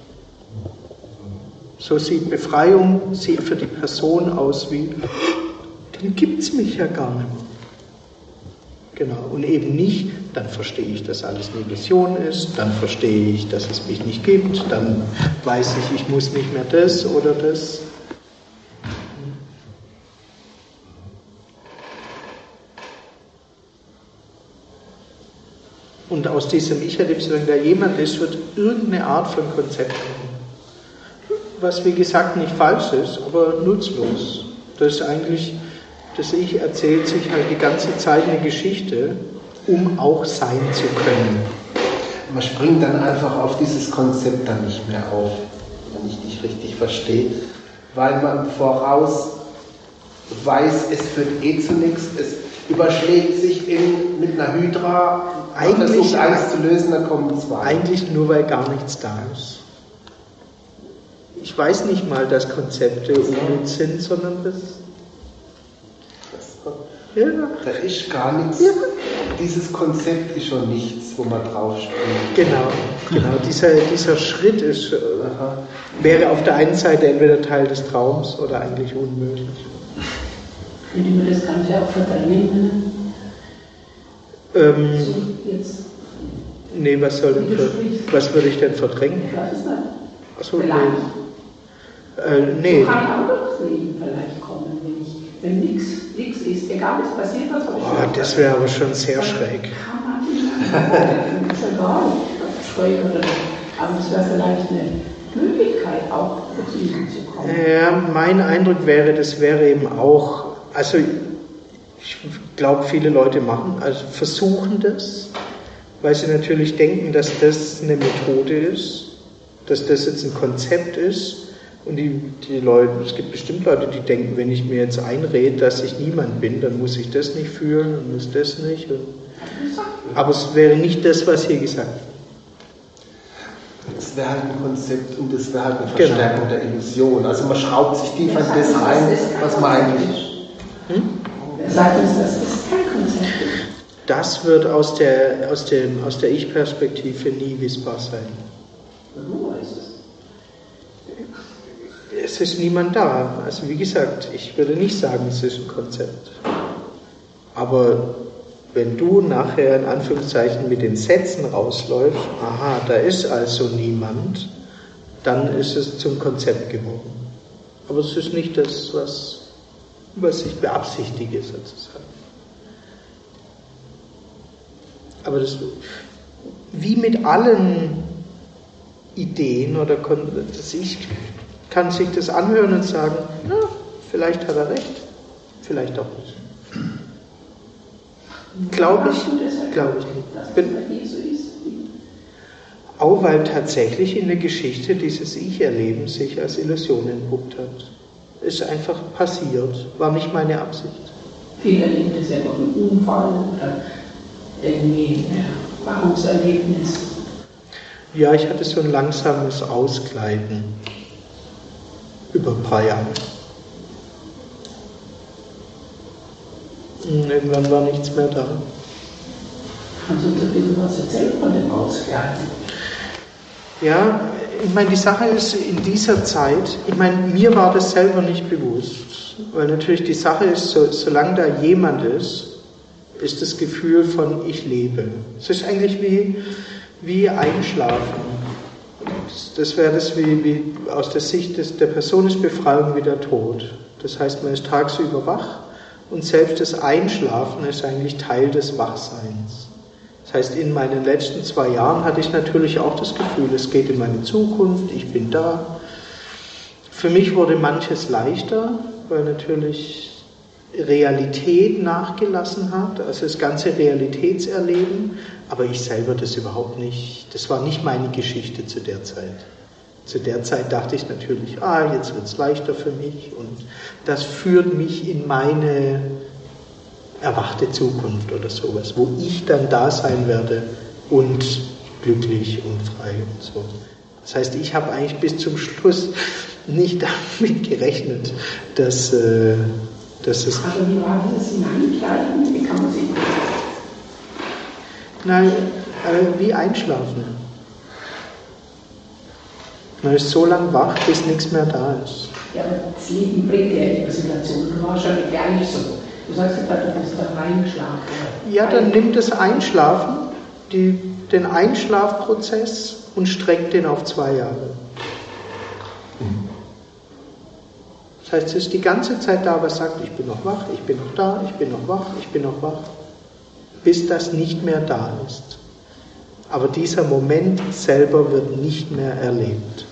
So sieht Befreiung sieht für die Person aus wie, dann gibt es mich ja gar nicht mehr. Genau, und eben nicht, dann verstehe ich, dass alles eine Illusion ist, dann verstehe ich, dass es mich nicht gibt, dann weiß ich, ich muss nicht mehr das oder das. Und aus diesem Ich erlebe, wenn da jemand ist, wird irgendeine Art von Konzept kommen. Was wie gesagt nicht falsch ist, aber nutzlos. Das ist eigentlich, das Ich erzählt sich halt die ganze Zeit eine Geschichte, um auch sein zu können. Man springt dann einfach auf dieses Konzept dann nicht mehr auf, wenn ich dich richtig verstehe, weil man voraus weiß, es führt eh zu nichts, es überschlägt sich in, mit einer Hydra, man Eigentlich- versucht eins zu lösen, dann kommen zwei. Eigentlich nur, weil gar nichts da ist. Ich weiß nicht mal, dass Konzepte unnütz sind, sondern das... Ja, Da ist gar nichts. Ja. Dieses Konzept ist schon nichts, wo man drauf springt. genau, genau. Dieser, dieser Schritt ist, äh, Aha. wäre auf der einen Seite entweder Teil des Traums oder eigentlich unmöglich. Könnte man das Ganze auch verdrängen? Ähm, So jetzt, nee, was soll denn Wie du für, sprichst. was würde ich denn verdrängen? ich weiß es nicht. Achso, nee. Vielleicht. Äh, nee. So kann auch das Leben vielleicht kommen, wenn ich, wenn nichts nichts ist, egal was passiert, was habe ich Oh, schon das wäre aber schon sehr schräg. Kann man nicht. Ist egal, ob schräg oder nicht. Aber es wäre vielleicht eine Möglichkeit, auch zu ihm zu kommen. Ja, mein Eindruck wäre, das wäre eben auch, also ich glaube, viele Leute machen, also versuchen das, weil sie natürlich denken, dass das eine Methode ist, dass das jetzt ein Konzept ist. Und die, die Leute, es gibt bestimmt Leute, die denken, wenn ich mir jetzt einrede, dass ich niemand bin, dann muss ich das nicht fühlen und muss das nicht. Und, aber es wäre nicht das, was hier gesagt wird. Das wäre halt ein Konzept und das wäre halt eine Genau. Verstärkung der Illusion. Also man schraubt sich tiefer in Wer das sagt uns, rein, das ist kein was man Konzept eigentlich... ist? Hm? Wer sagt uns, dass das kein Konzept ist? Das wird aus der, aus dem, aus der Ich-Perspektive nie wissbar sein. Wo ist es? Es ist niemand da. Also wie gesagt, ich würde nicht sagen, es ist ein Konzept. Aber wenn du nachher in Anführungszeichen mit den Sätzen rausläufst, aha, da ist also niemand, dann ist es zum Konzept geworden. Aber es ist nicht das, was, was ich beabsichtige sozusagen. Aber das, wie mit allen Ideen oder Kon- das Ich kann sich das anhören und sagen, na, vielleicht hat er recht, vielleicht auch nicht. Glaube ich, glaube ich nicht. Dass es Bin, bei dir so ist. auch weil tatsächlich in der Geschichte dieses Ich-Erleben sich als Illusion entpuppt hat. Ist einfach passiert, war nicht meine Absicht. Viele erleben das ja durch einen Unfall oder irgendwie ein Erfahrungserlebnis. Ja, ich hatte so ein langsames Ausgleiten über ein paar Jahre. Und irgendwann war nichts mehr da. Kannst du uns ein bisschen was erzählen von dem Ausgleiten? Ja, ich meine, die Sache ist in dieser Zeit, ich meine, mir war das selber nicht bewusst, weil natürlich die Sache ist, so, solange da jemand ist, ist das Gefühl von ich lebe. Es ist eigentlich wie, wie Einschlafen. Das wäre das wie, wie aus der Sicht des, der Person ist Befreiung wie der Tod. Das heißt, man ist tagsüber wach und selbst das Einschlafen ist eigentlich Teil des Wachseins. Das heißt, in meinen letzten zwei Jahren hatte ich natürlich auch das Gefühl, es geht in meine Zukunft, ich bin da. Für mich wurde manches leichter, weil natürlich Realität nachgelassen hat, also das ganze Realitätserleben, aber ich selber das überhaupt nicht, das war nicht meine Geschichte zu der Zeit. Zu der Zeit dachte ich natürlich, ah, jetzt wird es leichter für mich und das führt mich in meine erwachte Zukunft oder sowas, wo ich dann da sein werde und glücklich und frei und so. Das heißt, ich habe eigentlich bis zum Schluss nicht damit gerechnet, dass, äh, dass es... Aber wie war das Hineingleiten? Wie kann man sich das? Nein, äh, wie einschlafen. Man ist so lange wach, bis nichts mehr da ist. Ja, aber das Leben bringt ja in die Situation. Du warst schon gar nicht so. Du sagst ja gerade, du bist da reingeschlafen. Ja, dann nimmt das Einschlafen, die, den Einschlafprozess und streckt den auf zwei Jahre. Das heißt, es ist die ganze Zeit da, aber sagt, ich bin noch wach, ich bin noch da, ich bin noch wach, ich bin noch wach, bis das nicht mehr da ist. Aber dieser Moment selber wird nicht mehr erlebt.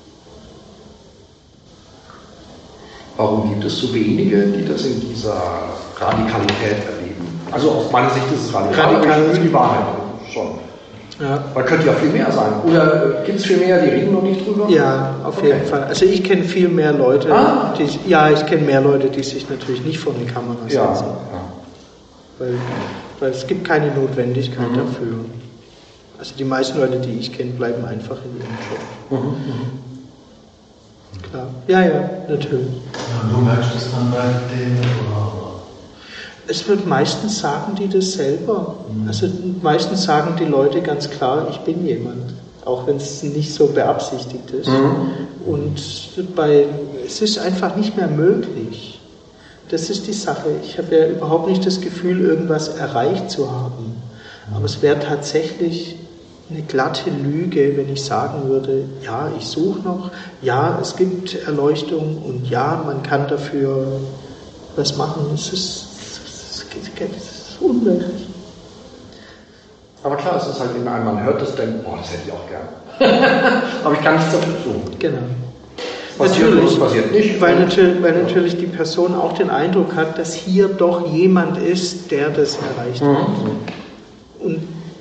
Warum gibt es so wenige, die das in dieser Radikalität erleben? Also aus meiner Sicht ist es radikal, Radikal aber ich spüre die Wahrheit schon. Ja. Man könnte ja viel mehr sein. Oder gibt es viel mehr, die reden noch nicht drüber? Ja, auf okay. jeden Fall. Also ich kenne viel mehr Leute, ah. die, ja, ich kenne mehr Leute, die sich natürlich nicht vor die Kamera setzen. Ja. Ja. Weil, weil es gibt keine Notwendigkeit mhm. dafür. Also die meisten Leute, die ich kenne, bleiben einfach in ihrem Job. Mhm. Klar. Ja, ja, natürlich. Ja, du merkst es dann bei denen, oder? Es wird meistens sagen die das selber. Also meistens sagen die Leute ganz klar, ich bin jemand. Auch wenn es nicht so beabsichtigt ist. Mhm. Und bei, es ist einfach nicht mehr möglich. Das ist die Sache. Ich habe ja überhaupt nicht das Gefühl, irgendwas erreicht zu haben. Aber es wäre tatsächlich eine glatte Lüge, wenn ich sagen würde, ja, ich suche noch, ja, es gibt Erleuchtung und ja, man kann dafür was machen. Es ist, es ist unmöglich. Aber klar, es ist halt immer ein, man hört es, denkt, boah, das hätte ich auch gern. Aber ich kann nichts dafür tun. Genau. Passiert natürlich, los, passiert nicht. Weil natürlich, weil natürlich die Person auch den Eindruck hat, dass hier doch jemand ist, der das erreicht mhm. hat. Und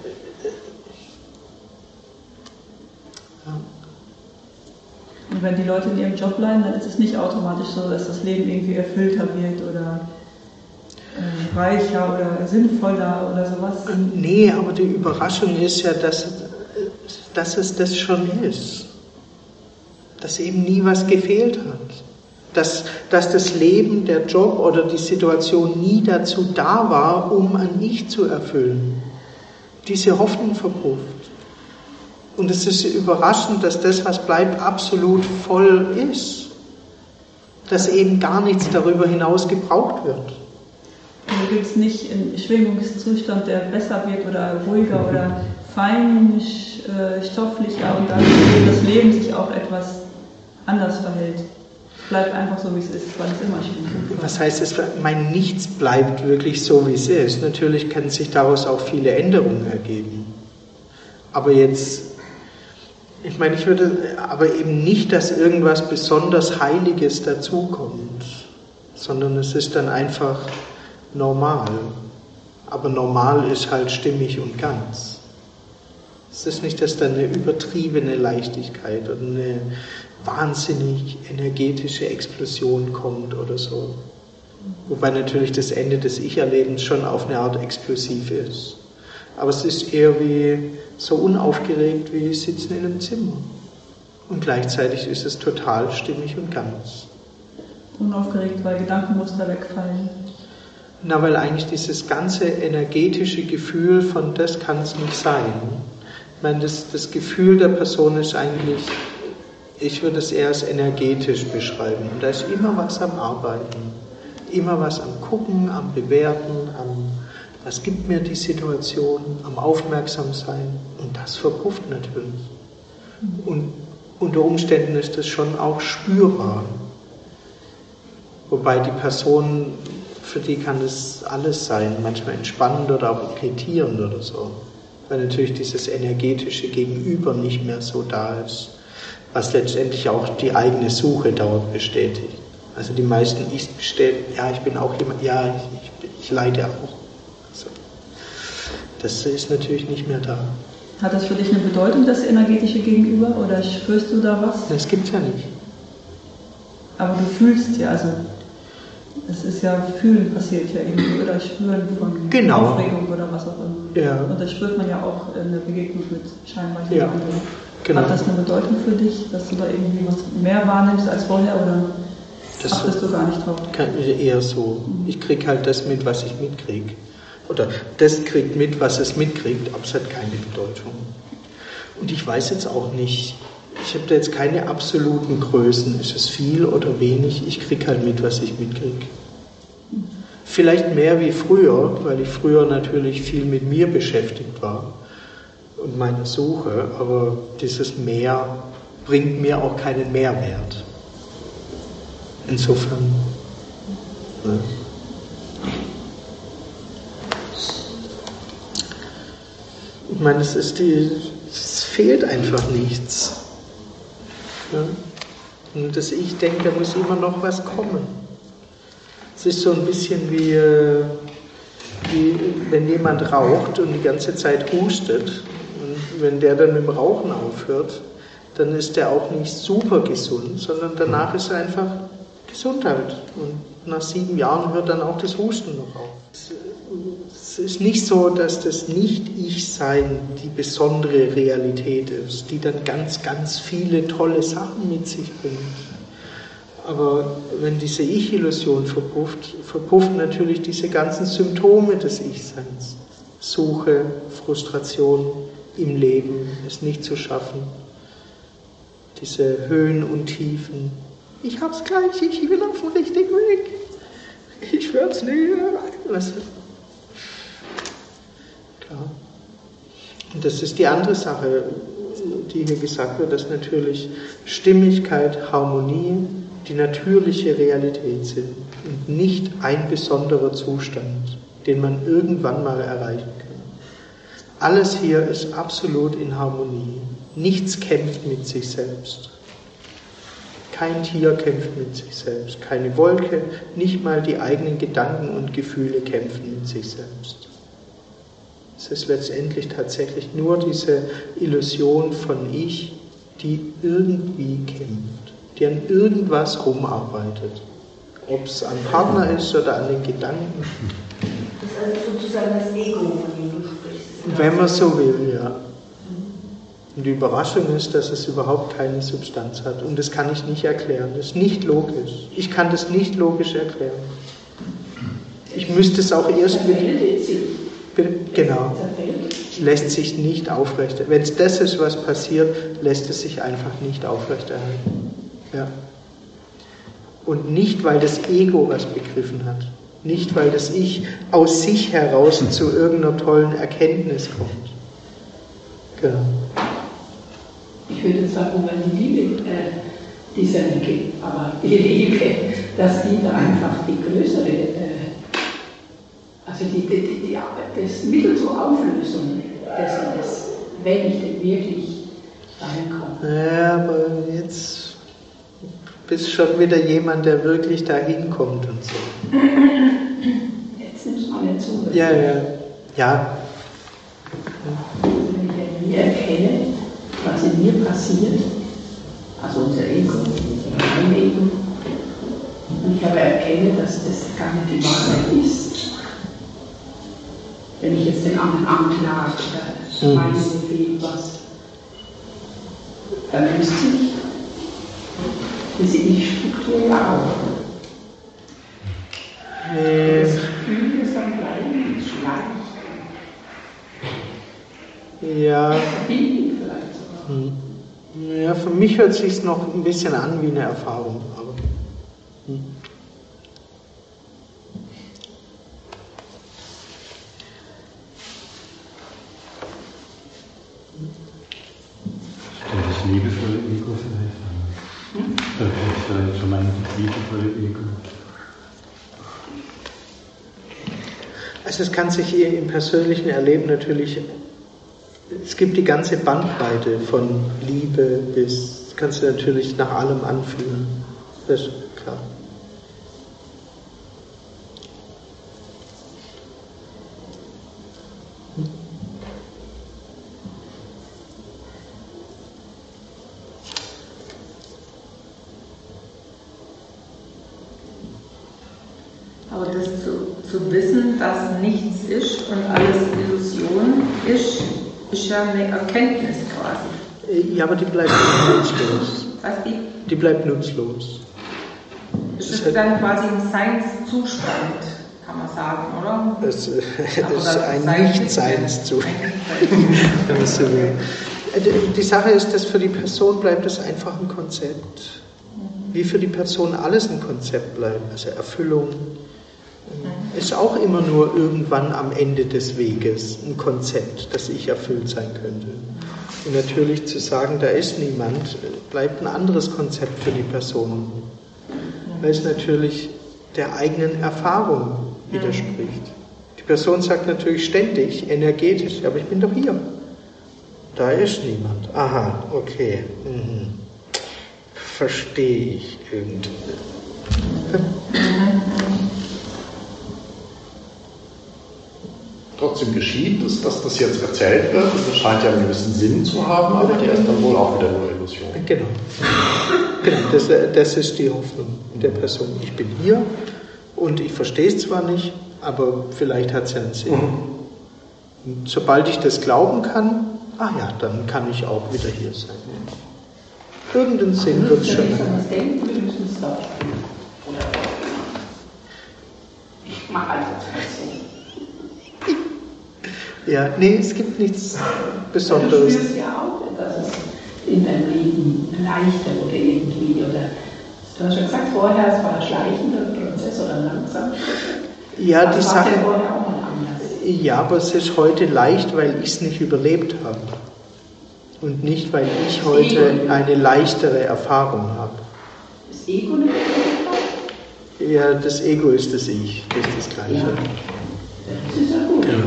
Und wenn die Leute in ihrem Job bleiben, dann ist es nicht automatisch so, dass das Leben irgendwie erfüllter wird oder äh, reicher oder sinnvoller oder sowas. Nee, aber die Überraschung ist ja, dass, dass es das schon ist. Dass eben nie was gefehlt hat. Dass, dass das Leben, der Job oder die Situation nie dazu da war, um ein Ich zu erfüllen. Diese Hoffnung verpufft. Und es ist überraschend, dass das, was bleibt, absolut voll ist. Dass eben gar nichts darüber hinaus gebraucht wird. Du willst nicht einen Schwingungszustand, der besser wird oder ruhiger oder feinstofflicher und dann das Leben sich auch etwas anders verhält. Bleibt einfach so, wie es ist, weil es immer schwingt. Was heißt es? Mein Nichts bleibt wirklich so, wie es ist. Natürlich können sich daraus auch viele Änderungen ergeben. Aber jetzt, ich meine, ich würde, aber eben nicht, dass irgendwas besonders Heiliges dazukommt, sondern es ist dann einfach normal. Aber normal ist halt stimmig und ganz. Es ist nicht, dass da eine übertriebene Leichtigkeit oder eine wahnsinnig energetische Explosion kommt oder so. Wobei natürlich das Ende des Ich-Erlebens schon auf eine Art explosiv ist. Aber es ist eher wie so unaufgeregt wie Sitzen in einem Zimmer. Und gleichzeitig ist es total stimmig und ganz. Unaufgeregt, weil Gedankenmuster wegfallen. Na, weil eigentlich dieses ganze energetische Gefühl von das kann es nicht sein. Ich meine, das, das Gefühl der Person ist eigentlich, ich würde es eher als energetisch beschreiben. Und da ist immer was am Arbeiten, immer was am Gucken, am Bewerten, am was gibt mir die Situation, am Aufmerksamsein. Und das verpufft natürlich. Und unter Umständen ist das schon auch spürbar. Wobei die Person, für die kann das alles sein, manchmal entspannend oder auch irritierend oder so. Weil natürlich dieses energetische Gegenüber nicht mehr so da ist, was letztendlich auch die eigene Suche dort bestätigt. Also die meisten Ichs bestätigen, ja, ich bin auch jemand, ja, ich, ich, ich leide auch. Also, das ist natürlich nicht mehr da. Hat das für dich eine Bedeutung, das energetische Gegenüber, oder spürst du da was? Das gibt's ja nicht. Aber du fühlst ja, also es ist ja, Fühlen passiert ja irgendwie, oder Spüren von genau. Aufregung oder was auch immer. Ja. Und das spürt man ja auch in der Begegnung mit scheinbar ja. anderen. Genau. Hat das eine Bedeutung für dich, dass du da irgendwie was mehr wahrnimmst als vorher, oder das achtest du gar nicht drauf? Eher so. Ich kriege halt das mit, was ich mitkriege. Oder das kriegt mit, was es mitkriegt, aber es hat keine Bedeutung. Und ich weiß jetzt auch nicht, ich habe da jetzt keine absoluten Größen, ist es viel oder wenig, ich kriege halt mit, was ich mitkriege. Vielleicht mehr wie früher, weil ich früher natürlich viel mit mir beschäftigt war und meiner Suche, aber dieses Mehr bringt mir auch keinen Mehrwert. Insofern, ne? Ich meine, es ist die, es fehlt einfach nichts. Ja? Und das Ich denke, da muss immer noch was kommen. Es ist so ein bisschen wie, wie wenn jemand raucht und die ganze Zeit hustet. Und wenn der dann mit dem Rauchen aufhört, dann ist der auch nicht super gesund, sondern danach ist er einfach Gesundheit. Und nach sieben Jahren hört dann auch das Husten noch auf. Es ist nicht so, dass das Nicht-Ich-Sein die besondere Realität ist, die dann ganz, ganz viele tolle Sachen mit sich bringt. Aber wenn diese Ich-Illusion verpufft, verpufft natürlich diese ganzen Symptome des Ich-Seins. Suche, Frustration im Leben, es nicht zu schaffen. Diese Höhen und Tiefen. Ich hab's gleich, ich bin auf dem richtigen Weg. Ich werd's nie. Was? Klar. Und das ist die andere Sache, die hier gesagt wird, dass natürlich Stimmigkeit, Harmonie die natürliche Realität sind und nicht ein besonderer Zustand, den man irgendwann mal erreichen kann. Alles hier ist absolut in Harmonie. Nichts kämpft mit sich selbst. Kein Tier kämpft mit sich selbst. Keine Wolke, nicht mal die eigenen Gedanken und Gefühle kämpfen mit sich selbst. Es ist letztendlich tatsächlich nur diese Illusion von Ich, die irgendwie kämpft, die an irgendwas rumarbeitet. Ob es am Partner ist oder an den Gedanken. Das ist also sozusagen das Ego, von dem du sprichst. Wenn man so will, ja. Und die Überraschung ist, dass es überhaupt keine Substanz hat. Und das kann ich nicht erklären. Das ist nicht logisch. Ich kann das nicht logisch erklären. Ich müsste es auch erst mit... Genau. Lässt sich nicht aufrechterhalten. Wenn es das ist, was passiert, lässt es sich einfach nicht aufrechterhalten. Ja. Und nicht, weil das Ego was begriffen hat. Nicht, weil das Ich aus sich heraus zu irgendeiner tollen Erkenntnis kommt. Genau. Ich würde sagen, weil die Liebe, äh, die ist ja nicht gibt, aber die Liebe, dass die da einfach die größere, äh, also die, die, die, die, das Mittel zur Auflösung dessen ist, wenn ich denn wirklich reinkomme. Ja, aber jetzt bist du schon wieder jemand, der wirklich da hinkommt und so. Jetzt nimmst du mal nicht zu. Ja, ja, ja. Wenn ich ja nie erkenne. erkenne, was in mir passiert, also unser Ego, mein Ego, und ich aber erkenne, dass das gar nicht die Wahrheit ist. Wenn ich jetzt den anderen anklage oder meine, mir fehlt was, dann löst sich diese Ich-Struktur auf. Äh, Das Gefühl ist dann bleiben, es schleicht. ja. Verbinden vielleicht sogar. Hm. Ja, für mich hört es sich noch ein bisschen an wie eine Erfahrung. Aber, hm. Das liebevolle Ego vielleicht. Hm? Das ist vielleicht schon mein liebevolle Ego. Also es kann sich hier im persönlichen Erleben natürlich, es gibt die ganze Bandbreite von Liebe bis, das kannst du natürlich nach allem anfühlen. Das ist klar. Aber das zu, zu wissen, dass nichts ist und alles Illusion ist, ist ja eine Erkenntnis quasi. Ja, aber die bleibt nutzlos. Was die? Die bleibt nutzlos. Ist es dann quasi ein Seinszustand, kann man sagen, oder? Es, es ist ein Nichtseinszustand. Die Sache ist, dass für die Person bleibt es einfach ein Konzept. Wie für die Person alles ein Konzept bleibt. Also Erfüllung ist auch immer nur irgendwann am Ende des Weges ein Konzept, dass ich erfüllt sein könnte. Und natürlich zu sagen, da ist niemand, bleibt ein anderes Konzept für die Person, weil es natürlich der eigenen Erfahrung widerspricht. Die Person sagt natürlich ständig, energetisch, aber ich bin doch hier. Da ist niemand. Aha, okay. Mhm. Verstehe ich irgendwie. Trotzdem geschieht es, dass das jetzt erzählt wird. Das scheint ja einen gewissen Sinn zu haben, aber die ist dann wohl auch wieder nur Illusion. Genau. Genau. Das, das ist die Hoffnung der Person. Ich bin hier und ich verstehe es zwar nicht, aber vielleicht hat es ja einen Sinn. Mhm. Und sobald ich das glauben kann, ah ja, dann kann ich auch wieder hier sein. Irgendeinen Sinn wird es schon haben. Ich mache einfach so. Ja, nee, es gibt nichts Besonderes. Du spürst ja auch, dass es in deinem Leben leichter wurde irgendwie, oder du hast ja gesagt vorher, es war ein schleichender Prozess oder langsam. Ja, also die Sache. Ja, vorher auch mal anders. Ja, aber es ist heute leicht, weil ich es nicht überlebt habe. Und nicht, weil ich heute eine leichtere Erfahrung habe. Das Ego nicht überlebt hat? Ja, das Ego ist das Ich, das ist das Gleiche. Ja. Das ist ja gut. Genau.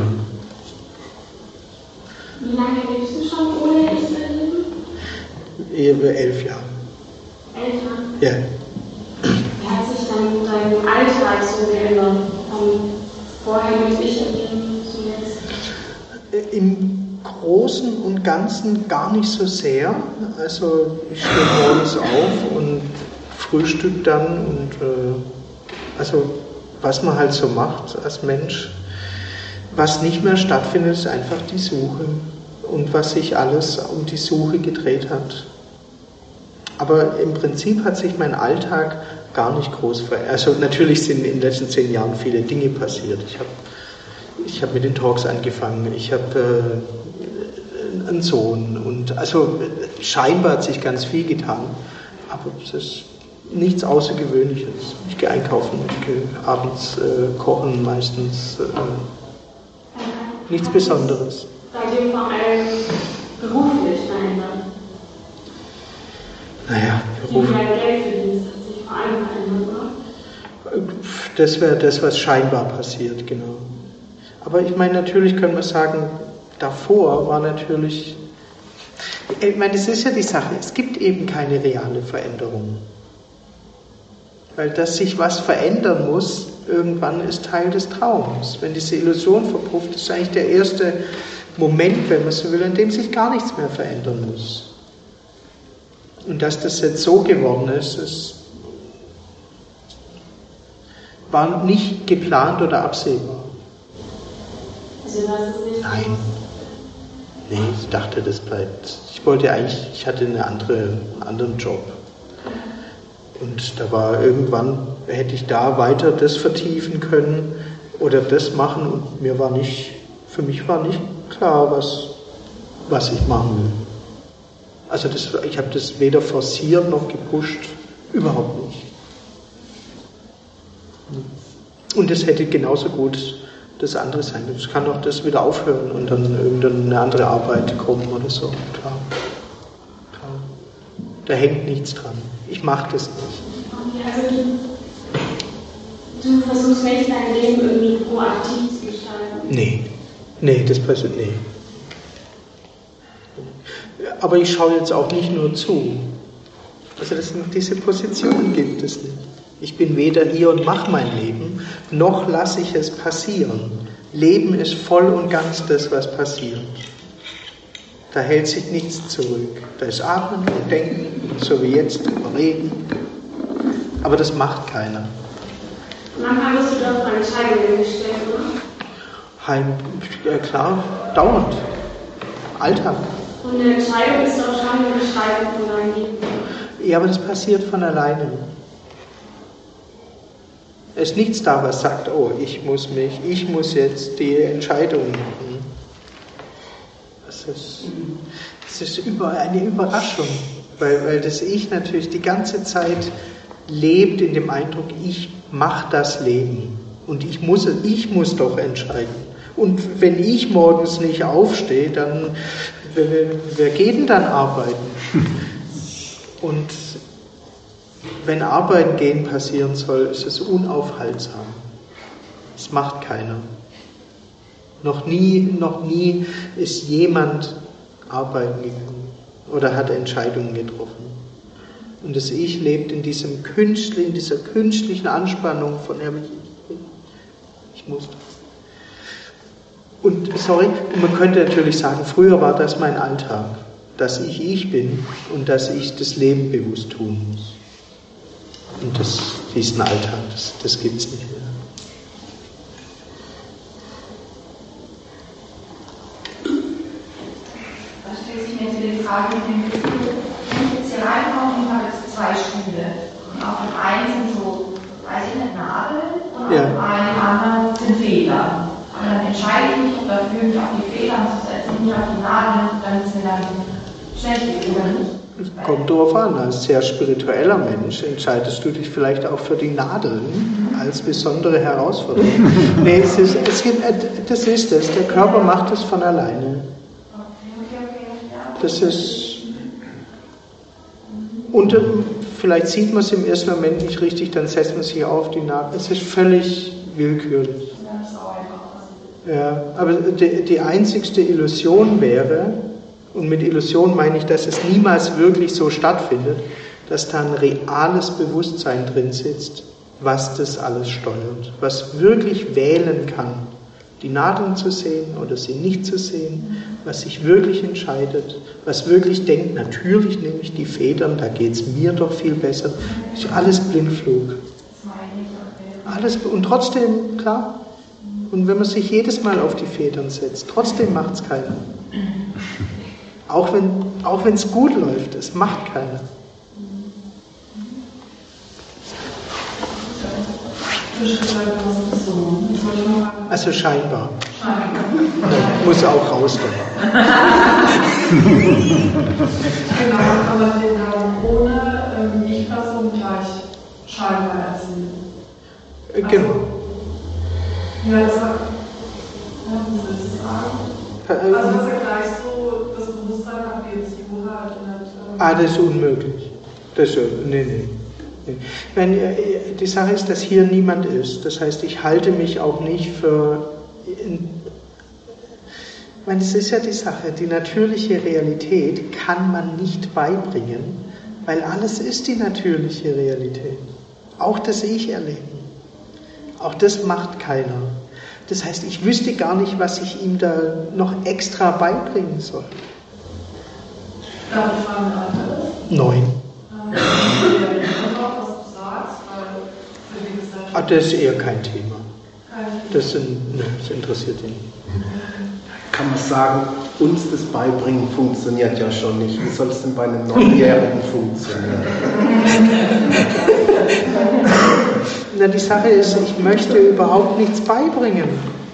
Wie lange lebst du schon ohne Ich zu erleben? Über elf Jahre. Elf Jahre? Ja. Wie hat sich dann dein Alltag so geändert? Von vorher mit Ich erleben zu jetzt? Im Großen und Ganzen gar nicht so sehr. Also ich stehe morgens auf und frühstück dann und äh, also was man halt so macht als Mensch. Was nicht mehr stattfindet, ist einfach die Suche und was sich alles um die Suche gedreht hat. Aber im Prinzip hat sich mein Alltag gar nicht groß verändert. Also natürlich sind in den letzten zehn Jahren viele Dinge passiert. Ich habe ich hab mit den Talks angefangen, ich habe äh, einen Sohn und also scheinbar hat sich ganz viel getan, aber es ist nichts Außergewöhnliches. Ich gehe einkaufen, ich gehe abends äh, kochen meistens. Äh, Nichts Besonderes. Bei dir vor allem beruflich verändert? Naja, Beruf. Wie du dein Geld verdienst, hat sich vor allem verändert, oder? Das wäre das, was scheinbar passiert, genau. Aber ich meine, natürlich können wir sagen, davor war natürlich, ich meine, das ist ja die Sache, es gibt eben keine reale Veränderung. Weil dass sich was verändern muss, irgendwann ist Teil des Traums. Wenn diese Illusion verpufft, ist eigentlich der erste, Moment, wenn man so will, in dem sich gar nichts mehr verändern muss. Und dass das jetzt so geworden ist, es war nicht geplant oder absehbar. Also du hast es nicht. Nein. Nee, ich dachte, das bleibt. Ich wollte eigentlich, ich hatte eine andere, einen anderen Job. Und da war irgendwann, hätte ich da weiter das vertiefen können oder das machen und mir war nicht, für mich war nicht klar, was, was ich machen will. Also das, ich habe das weder forciert noch gepusht, überhaupt nicht. Und es hätte genauso gut das andere sein. Es kann auch das wieder aufhören und dann irgendeine andere Arbeit kommen oder so. Klar. Klar. Da hängt nichts dran. Ich mache das nicht. Okay, also du, du versuchst nicht dein Leben irgendwie proaktiv zu gestalten? Nee. Nee, das passiert nicht. Aber ich schaue jetzt auch nicht nur zu. Also das, diese Position gibt es nicht. Ich bin weder hier und mache mein Leben, noch lasse ich es passieren. Leben ist voll und ganz das, was passiert. Da hält sich nichts zurück. Da ist Atmen und Denken, so wie jetzt, drüber reden. Aber das macht keiner. Manchmal wirst du doch vor Entscheidungen gestellt, oder? Heim, äh, klar, dauernd. Alltag. Und eine Entscheidung ist doch schon eine Gestaltung von deinem Leben. Ja, aber das passiert von alleine. Es ist nichts da, was sagt, oh, ich muss mich, ich muss jetzt die Entscheidung machen. Das ist, das ist über, eine Überraschung, weil, weil das Ich natürlich die ganze Zeit lebt in dem Eindruck, ich mache das Leben und ich muss, ich muss doch entscheiden. Und wenn ich morgens nicht aufstehe, dann, wer, wer geht denn dann arbeiten? Und wenn Arbeiten gehen passieren soll, ist es unaufhaltsam. Das macht keiner. Noch nie, noch nie ist jemand arbeiten gegangen oder hat Entscheidungen getroffen. Und das Ich lebt in diesem künstlichen, in dieser künstlichen Anspannung von der ich muss. Und sorry, man könnte natürlich sagen, früher war das mein Alltag, dass ich ich bin und dass ich das Leben bewusst tun muss. Und das, diesen Alltag, das, das gibt es nicht mehr. Da stellt sich mir jetzt die Frage, wenn ich jetzt hier reinkomme und habe jetzt zwei Stühle und auf dem einen sind so, weiß ich nicht, Nadeln und Ja. auf dem anderen sind Federn. Und dann entscheide ich mich dafür, mich auf die Federn zu setzen, nicht auf die Nadeln, damit es mir dann schlecht geht oder nicht. Kommt darauf an, als sehr spiritueller Mensch entscheidest du dich vielleicht auch für die Nadeln als besondere Herausforderung. Nee, es ist, es gibt, das ist es, der Körper macht es von alleine. Das ist, und vielleicht sieht man es im ersten Moment nicht richtig, dann setzt man sich auf die Nadeln. Es ist völlig willkürlich. Ja, aber die, die einzigste Illusion wäre, und mit Illusion meine ich, dass es niemals wirklich so stattfindet, dass da ein reales Bewusstsein drin sitzt, was das alles steuert, was wirklich wählen kann, die Nadeln zu sehen oder sie nicht zu sehen, was sich wirklich entscheidet, was wirklich denkt, natürlich nehme ich die Federn, da geht es mir doch viel besser. Das ist alles Blindflug. Alles, und trotzdem, klar, und wenn man sich jedes Mal auf die Federn setzt, trotzdem macht es keiner. Auch wenn auch wenn es gut läuft, es macht keiner. Also scheinbar. Ja, muss auch raus dann. Genau, aber den Raum ohne ähm, Ich-Person gleich scheinbar erzielen. Also, genau. Ja, das sagt, ja, wie soll ich das sagen? Also das ist ja gleich so, das Bewusstsein hat wie jetzt die Buchheit und ähm Ah, das ist unmöglich. Das ist, nee, nee. nee. Wenn, die Sache ist, dass hier niemand ist. Das heißt, ich halte mich auch nicht für... Ich meine, das ist ja die Sache. Die natürliche Realität kann man nicht beibringen, weil alles ist die natürliche Realität. Auch das Ich erleben. Auch das macht keiner. Das heißt, ich wüsste gar nicht, was ich ihm da noch extra beibringen soll. Darf ich fragen, wie alt er ist? Neun. Ähm, was du sagst, weil für die Gesellschaft. Ah, das ist eher kein Thema. Kein Thema. Das, sind, ne, das interessiert ihn. Kann man sagen, uns das Beibringen funktioniert ja schon nicht. Wie soll es denn bei einem Neunjährigen funktionieren? Na, die Sache ist, ich möchte überhaupt nichts beibringen.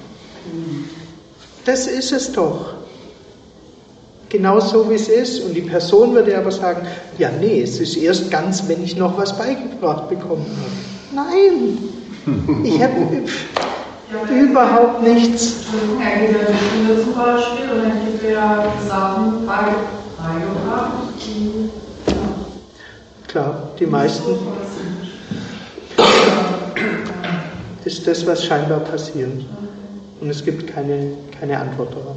Das ist es doch. Genau so, wie es ist. Und die Person würde aber sagen, ja, nee, es ist erst ganz, wenn ich noch was beigebracht bekommen habe. Nein, ich habe überhaupt nichts. Er geht in die Schule zum Beispiel und dann gibt er Sachen beigebracht, die... Klar, die meisten. Das ist das, was scheinbar passiert. Und es gibt keine, keine Antwort darauf.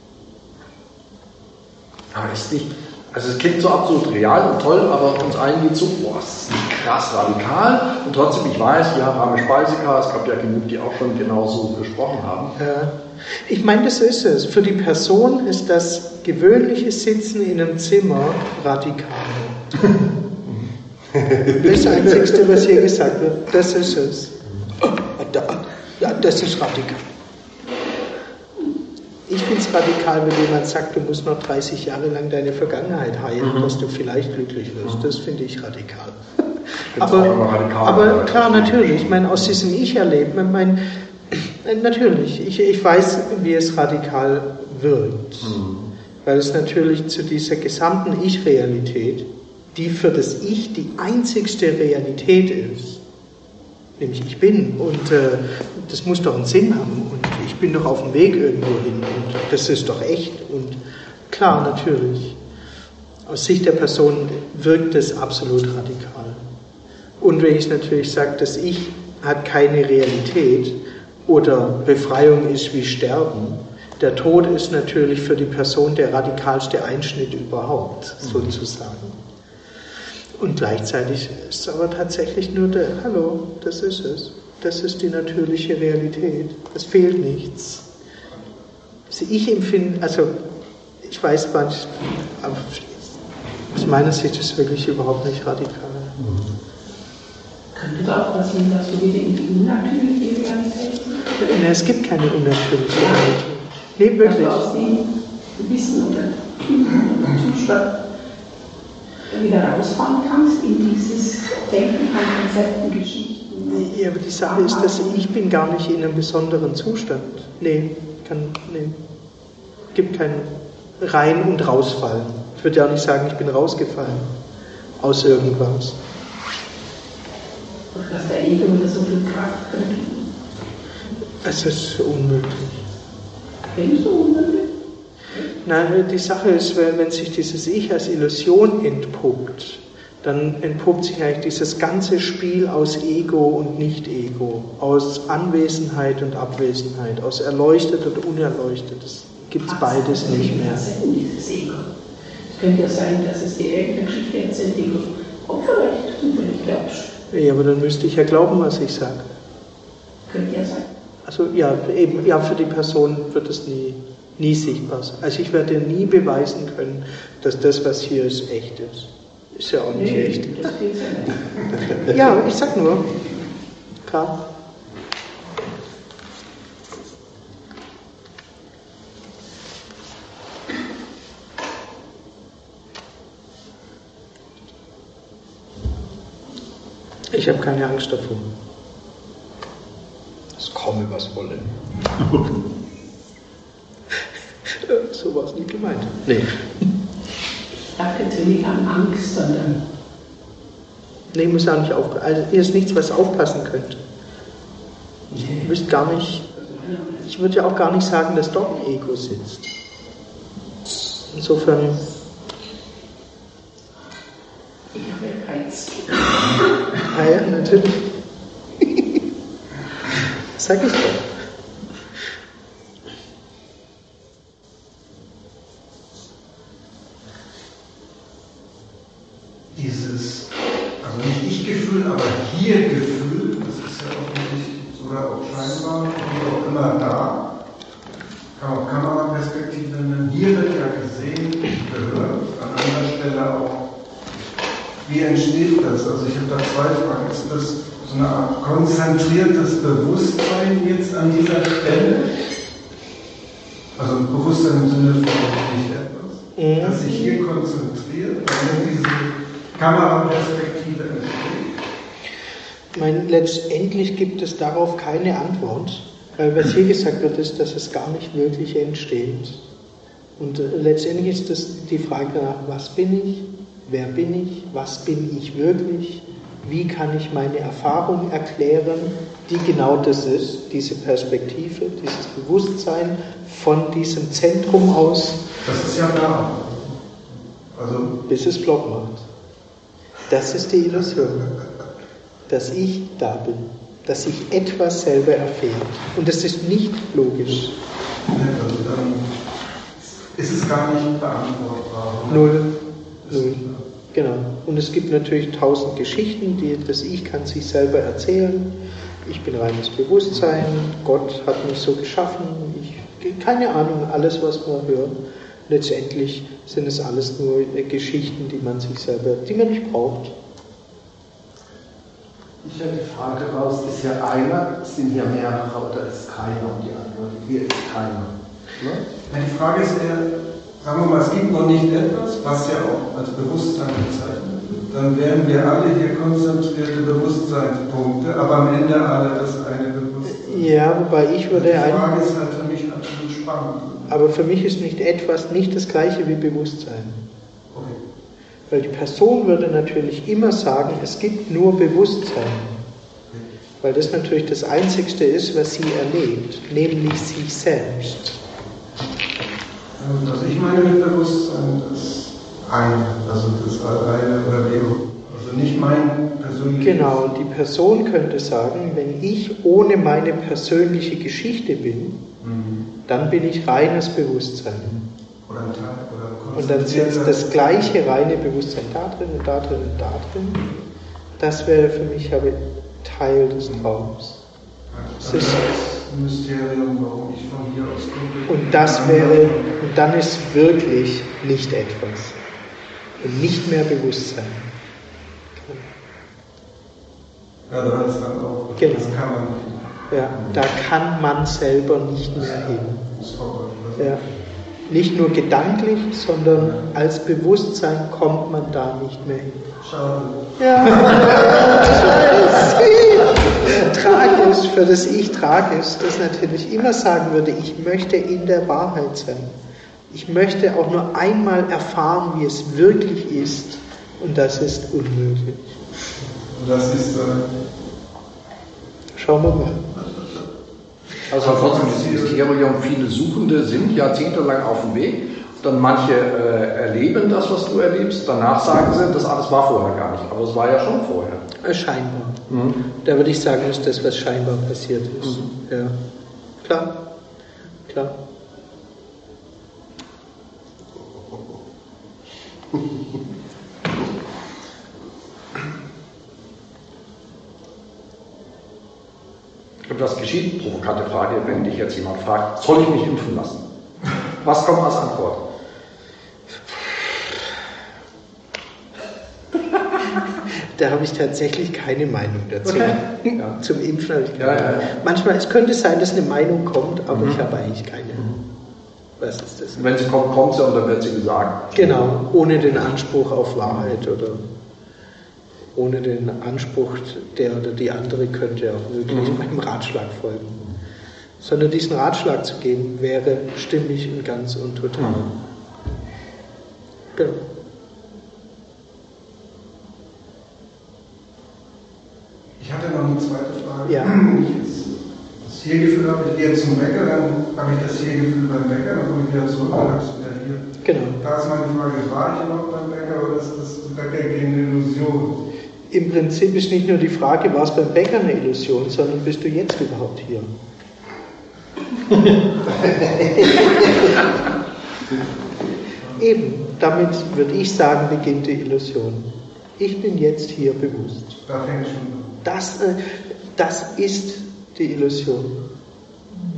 Aber ist nicht, also es klingt so absolut real und toll, aber uns allen geht so, boah, das ist krass radikal. Und trotzdem, ich weiß, ja, Ramesh Speisekar, es gab ja genug, die auch schon genauso gesprochen haben. Ja. Ich meine, das ist es. Für die Person ist das gewöhnliche Sitzen in einem Zimmer radikal. Das Einzige, was hier gesagt wird, das ist es. Ja, das ist radikal. Ich finde es radikal, wenn jemand sagt, du musst noch dreißig Jahre lang deine Vergangenheit heilen, mhm. dass du vielleicht glücklich wirst. Das finde ich radikal. Aber, radikal, aber klar, natürlich. Ich meine, aus diesem Ich-Erleben, ich meine, natürlich, ich, ich weiß, wie es radikal wirkt. Mhm. Weil es natürlich zu dieser gesamten Ich-Realität, die für das Ich die einzigste Realität ist, nämlich ich bin, und äh, das muss doch einen Sinn haben, und ich bin doch auf dem Weg irgendwo hin, und das ist doch echt, und klar, natürlich, aus Sicht der Person wirkt es absolut radikal. Und wenn ich natürlich sage, das Ich hat keine Realität, oder Befreiung ist wie Sterben, der Tod ist natürlich für die Person der radikalste Einschnitt überhaupt, sozusagen. Und gleichzeitig ist es aber tatsächlich nur der, hallo, das ist es. Das ist die natürliche Realität. Es fehlt nichts. Also ich empfinde, also ich weiß manchmal, aber aus meiner Sicht ist es wirklich überhaupt nicht radikal. Könnte das auch was sein, dass du wieder in die unnatürliche Realität bist? Nein, es gibt keine unnatürliche Realität. Nee, wirklich. Also aus dem Wissen oder Zustand wieder rausfahren kannst in dieses Denken an Konzepten, Geschichten. Nee, aber die Sache ist, dass ich bin gar nicht in einem besonderen Zustand. Nee, kann, nee. Gibt kein Rein- und Rausfallen. Ich würde ja auch nicht sagen, ich bin rausgefallen aus irgendwas. Dass der Ego oder so viel Kraft könnte. Es ist unmöglich. Findest du unmöglich? Nein, die Sache ist, wenn sich dieses Ich als Illusion entpuppt, dann entpuppt sich eigentlich dieses ganze Spiel aus Ego und Nicht-Ego, aus Anwesenheit und Abwesenheit, aus erleuchtet und unerleuchtet. Das gibt es beides nicht mehr. Dieses Ego. Es könnte ja sein, dass es die Elterngeschichte erzählt, die du auch vielleicht zufällig glaubst. Ja, aber dann müsste ich ja glauben, was ich sage. Könnte ja sein. Also ja, eben, ja, für die Person wird es nie, nie sichtbar sein. Also ich werde nie beweisen können, dass das, was hier ist, echt ist. Ist ja auch nicht nee, echt. Das geht's ja nicht. Ja, ich sag nur. Klar. Ich habe keine Angst davor. Es komme, was wolle. So war es nicht gemeint. Nee. Ich dachte jetzt nicht an Angst, sondern... Nee, muss auch nicht aufpassen. Also hier ist nichts, was aufpassen könnte. Ich wüsste gar nicht... Ich würde ja auch gar nicht sagen, dass dort ein Ego sitzt. Insofern... Ich habe ja keins. Ah ja, natürlich. Sag ich doch. Dieses, also nicht Ich-Gefühl, aber Hier-Gefühl, das ist ja offensichtlich sogar auch scheinbar, wie auch immer immer da, kann auch Kameraperspektive nennen. Hier wird ja gesehen, gehört, an anderer Stelle auch. Wie entsteht das? Also ich habe da zwei Fragen. Ist das so eine Art konzentriertes Bewusstsein jetzt an dieser Stelle? Also Bewusstsein im Sinne von nicht etwas, mhm. das sich hier konzentriert, damit diese Kameraperspektive entsteht. Ich meine, letztendlich gibt es darauf keine Antwort, weil was hier gesagt wird, ist, dass es gar nicht wirklich entsteht. Und äh, letztendlich ist das die Frage nach, was bin ich, wer bin ich, was bin ich wirklich, wie kann ich meine Erfahrung erklären, die genau das ist, diese Perspektive, dieses Bewusstsein von diesem Zentrum aus. Das ist ja da. Also bis es Block macht. Das ist die Illusion, dass ich da bin, dass ich etwas selber erfährt. Und das ist nicht logisch. Also dann ist es gar nicht beantwortbar. Null. Null. Genau. Und es gibt natürlich tausend Geschichten, die das Ich kann sich selber erzählen. Ich bin reines Bewusstsein, Gott hat mich so geschaffen. Ich, keine Ahnung, alles, was man hört. Letztendlich sind es alles nur Geschichten, die man sich selber, die man nicht braucht. Ich hätte die Frage raus, ist ja einer, sind hier mehrere oder ist keiner? Und die Antwort, hier ist keiner. Ne? Die Frage ist eher, sagen wir mal, es gibt noch nicht etwas, was ja auch als Bewusstsein bezeichnet wird. Dann wären wir alle hier konzentrierte Bewusstseinspunkte, aber am Ende alle das eine Bewusstsein. Ja, wobei ich würde... Die Frage ist halt für mich absolut spannend. Aber für mich ist nicht etwas nicht das Gleiche wie Bewusstsein. Okay. Weil die Person würde natürlich immer sagen, es gibt nur Bewusstsein. Weil das natürlich das Einzigste ist, was sie erlebt, nämlich sich selbst. Also ich meine mit Bewusstsein das eine, also das alleine oder Leben. Also nicht mein persönliches... Genau, die Person könnte sagen, wenn ich ohne meine persönliche Geschichte bin, mhm. dann bin ich reines Bewusstsein. Oder ein Teil, oder ein und dann sitzt das gleiche reine Bewusstsein da drin und da drin und da drin. Das wäre für mich aber Teil des Traums. Das ist ein Mysterium, warum ich von hier aus gucke. Und das wäre, und dann ist wirklich nicht etwas. Und nicht mehr Bewusstsein. Ja, da ist dann auch. Genau. Das kann man nicht. Ja, da kann man selber nicht mehr hin. Ja. Nicht nur gedanklich, sondern als Bewusstsein kommt man da nicht mehr hin. Schade. Ja, tragisch, für das Ich tragisch, das natürlich immer sagen würde, ich möchte in der Wahrheit sein. Ich möchte auch nur einmal erfahren, wie es wirklich ist, und das ist unmöglich. Und das ist dann... Schauen wir mal. Also trotzdem dieses Mysterium, viele Suchende sind jahrzehntelang auf dem Weg, dann manche äh, erleben das, was du erlebst, danach sagen sie, das alles war vorher gar nicht, aber es war ja schon vorher. Scheinbar. Mhm. Da würde ich sagen, ist das, was scheinbar passiert ist. Mhm. Ja. Klar, klar. Und was geschieht? Provokante Frage, wenn dich jetzt jemand fragt, soll ich mich impfen lassen? Was kommt als Antwort? Da habe ich tatsächlich keine Meinung dazu. Okay. Ja. Zum Impfen habe ich keine ja, ja, ja. Meinung. Manchmal, es könnte sein, dass eine Meinung kommt, aber mhm. ich habe eigentlich keine. Mhm. Was ist das? Und wenn sie kommt, kommt sie und dann wird sie gesagt. Genau, ohne den Anspruch auf Wahrheit oder ohne den Anspruch, der oder die andere könnte auch wirklich mhm. meinem Ratschlag folgen. Sondern diesen Ratschlag zu geben, wäre stimmig und ganz und total. Mhm. Genau. Ich hatte noch eine zweite Frage. Ja. Wenn ich jetzt das Hier-Gefühl habe, ich gehe zum Bäcker, dann habe ich das Hier-Gefühl beim Bäcker, dann komme ich wieder zurück, dann habe ich es wieder hier. Genau. Da ist meine Frage, war ich noch beim Bäcker oder ist das Bäcker gegen eine Illusion? Im Prinzip ist nicht nur die Frage, war es beim Bäcker eine Illusion, sondern bist du jetzt überhaupt hier? Eben, damit würde ich sagen, beginnt die Illusion. Ich bin jetzt hier bewusst. Da fängt schon an. Das, äh, das ist die Illusion.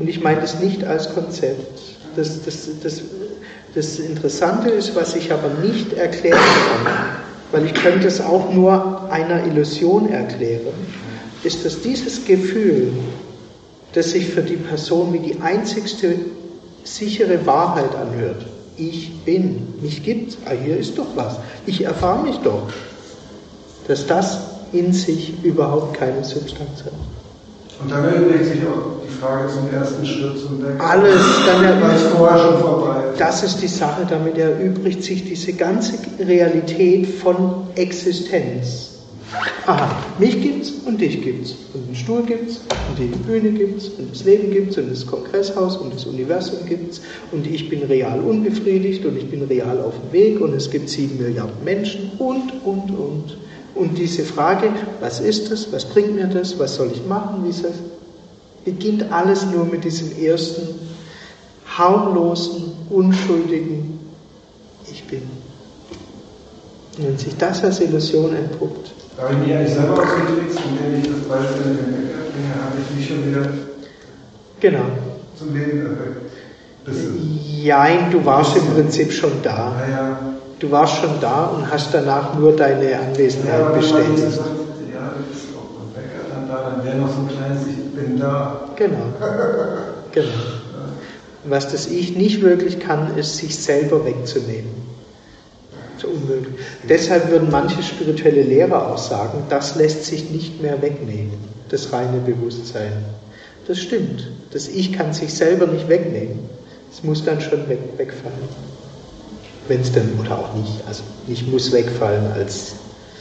Und ich meine das nicht als Konzept. Das, das, das, das Interessante ist, was ich aber nicht erklären kann, weil ich könnte es auch nur einer Illusion erklären, ist, dass dieses Gefühl, das sich für die Person wie die einzigste sichere Wahrheit anhört, ich bin, mich gibt's, ah, hier ist doch was, ich erfahre mich doch, dass das in sich überhaupt keine Substanz hat. Und dann erübrigt sich auch die Frage zum ersten Schritt zum Bäcker. Alles, dann erübrigt vorher schon vorbei. Das ist die Sache, damit erübrigt sich diese ganze Realität von Existenz. Aha, mich gibt's und dich gibt's. Und den Stuhl gibt's und die Bühne gibt's und das Leben gibt's und das Kongresshaus und das Universum gibt's und ich bin real unbefriedigt und ich bin real auf dem Weg und es gibt sieben Milliarden Menschen und, und, und. Und diese Frage, was ist das, was bringt mir das, was soll ich machen, wie ist das, beginnt alles nur mit diesem ersten harmlosen, unschuldigen Ich bin. Und wenn sich das als Illusion entpuppt. Da habe ich mich eigentlich selber ausgetrickst, indem ich das Beispiel mit dem Bäcker bringe, habe ich mich schon wieder genau. zum Leben erweckt. Jein, du warst im Prinzip schon da. Ja, ja. Du warst schon da und hast danach nur deine Anwesenheit ja, bestätigt. Gesagt, ja, du bist auch beim Bäcker dann da, dann wäre noch so ein kleines Ich bin da. Genau. Genau. Was das Ich nicht wirklich kann, ist, sich selber wegzunehmen. Das ist unmöglich. Deshalb würden manche spirituelle Lehrer auch sagen, das lässt sich nicht mehr wegnehmen, das reine Bewusstsein. Das stimmt. Das Ich kann sich selber nicht wegnehmen. Es muss dann schon weg, wegfallen. Wenn es dann, oder auch nicht, also nicht muss wegfallen als.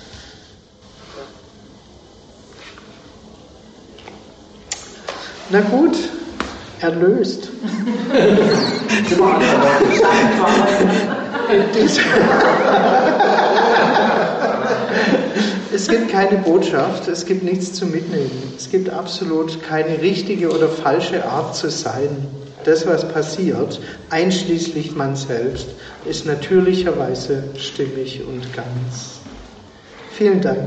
Na gut, erlöst. Es gibt keine Botschaft, es gibt nichts zu mitnehmen. Es gibt absolut keine richtige oder falsche Art zu sein. Das, was passiert, einschließlich man selbst, ist natürlicherweise stimmig und ganz. Vielen Dank.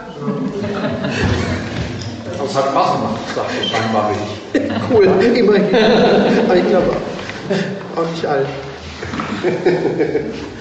Das hat Spaß gemacht, sagt er scheinbar richtig. Cool, immerhin. Aber ich glaube auch nicht allen.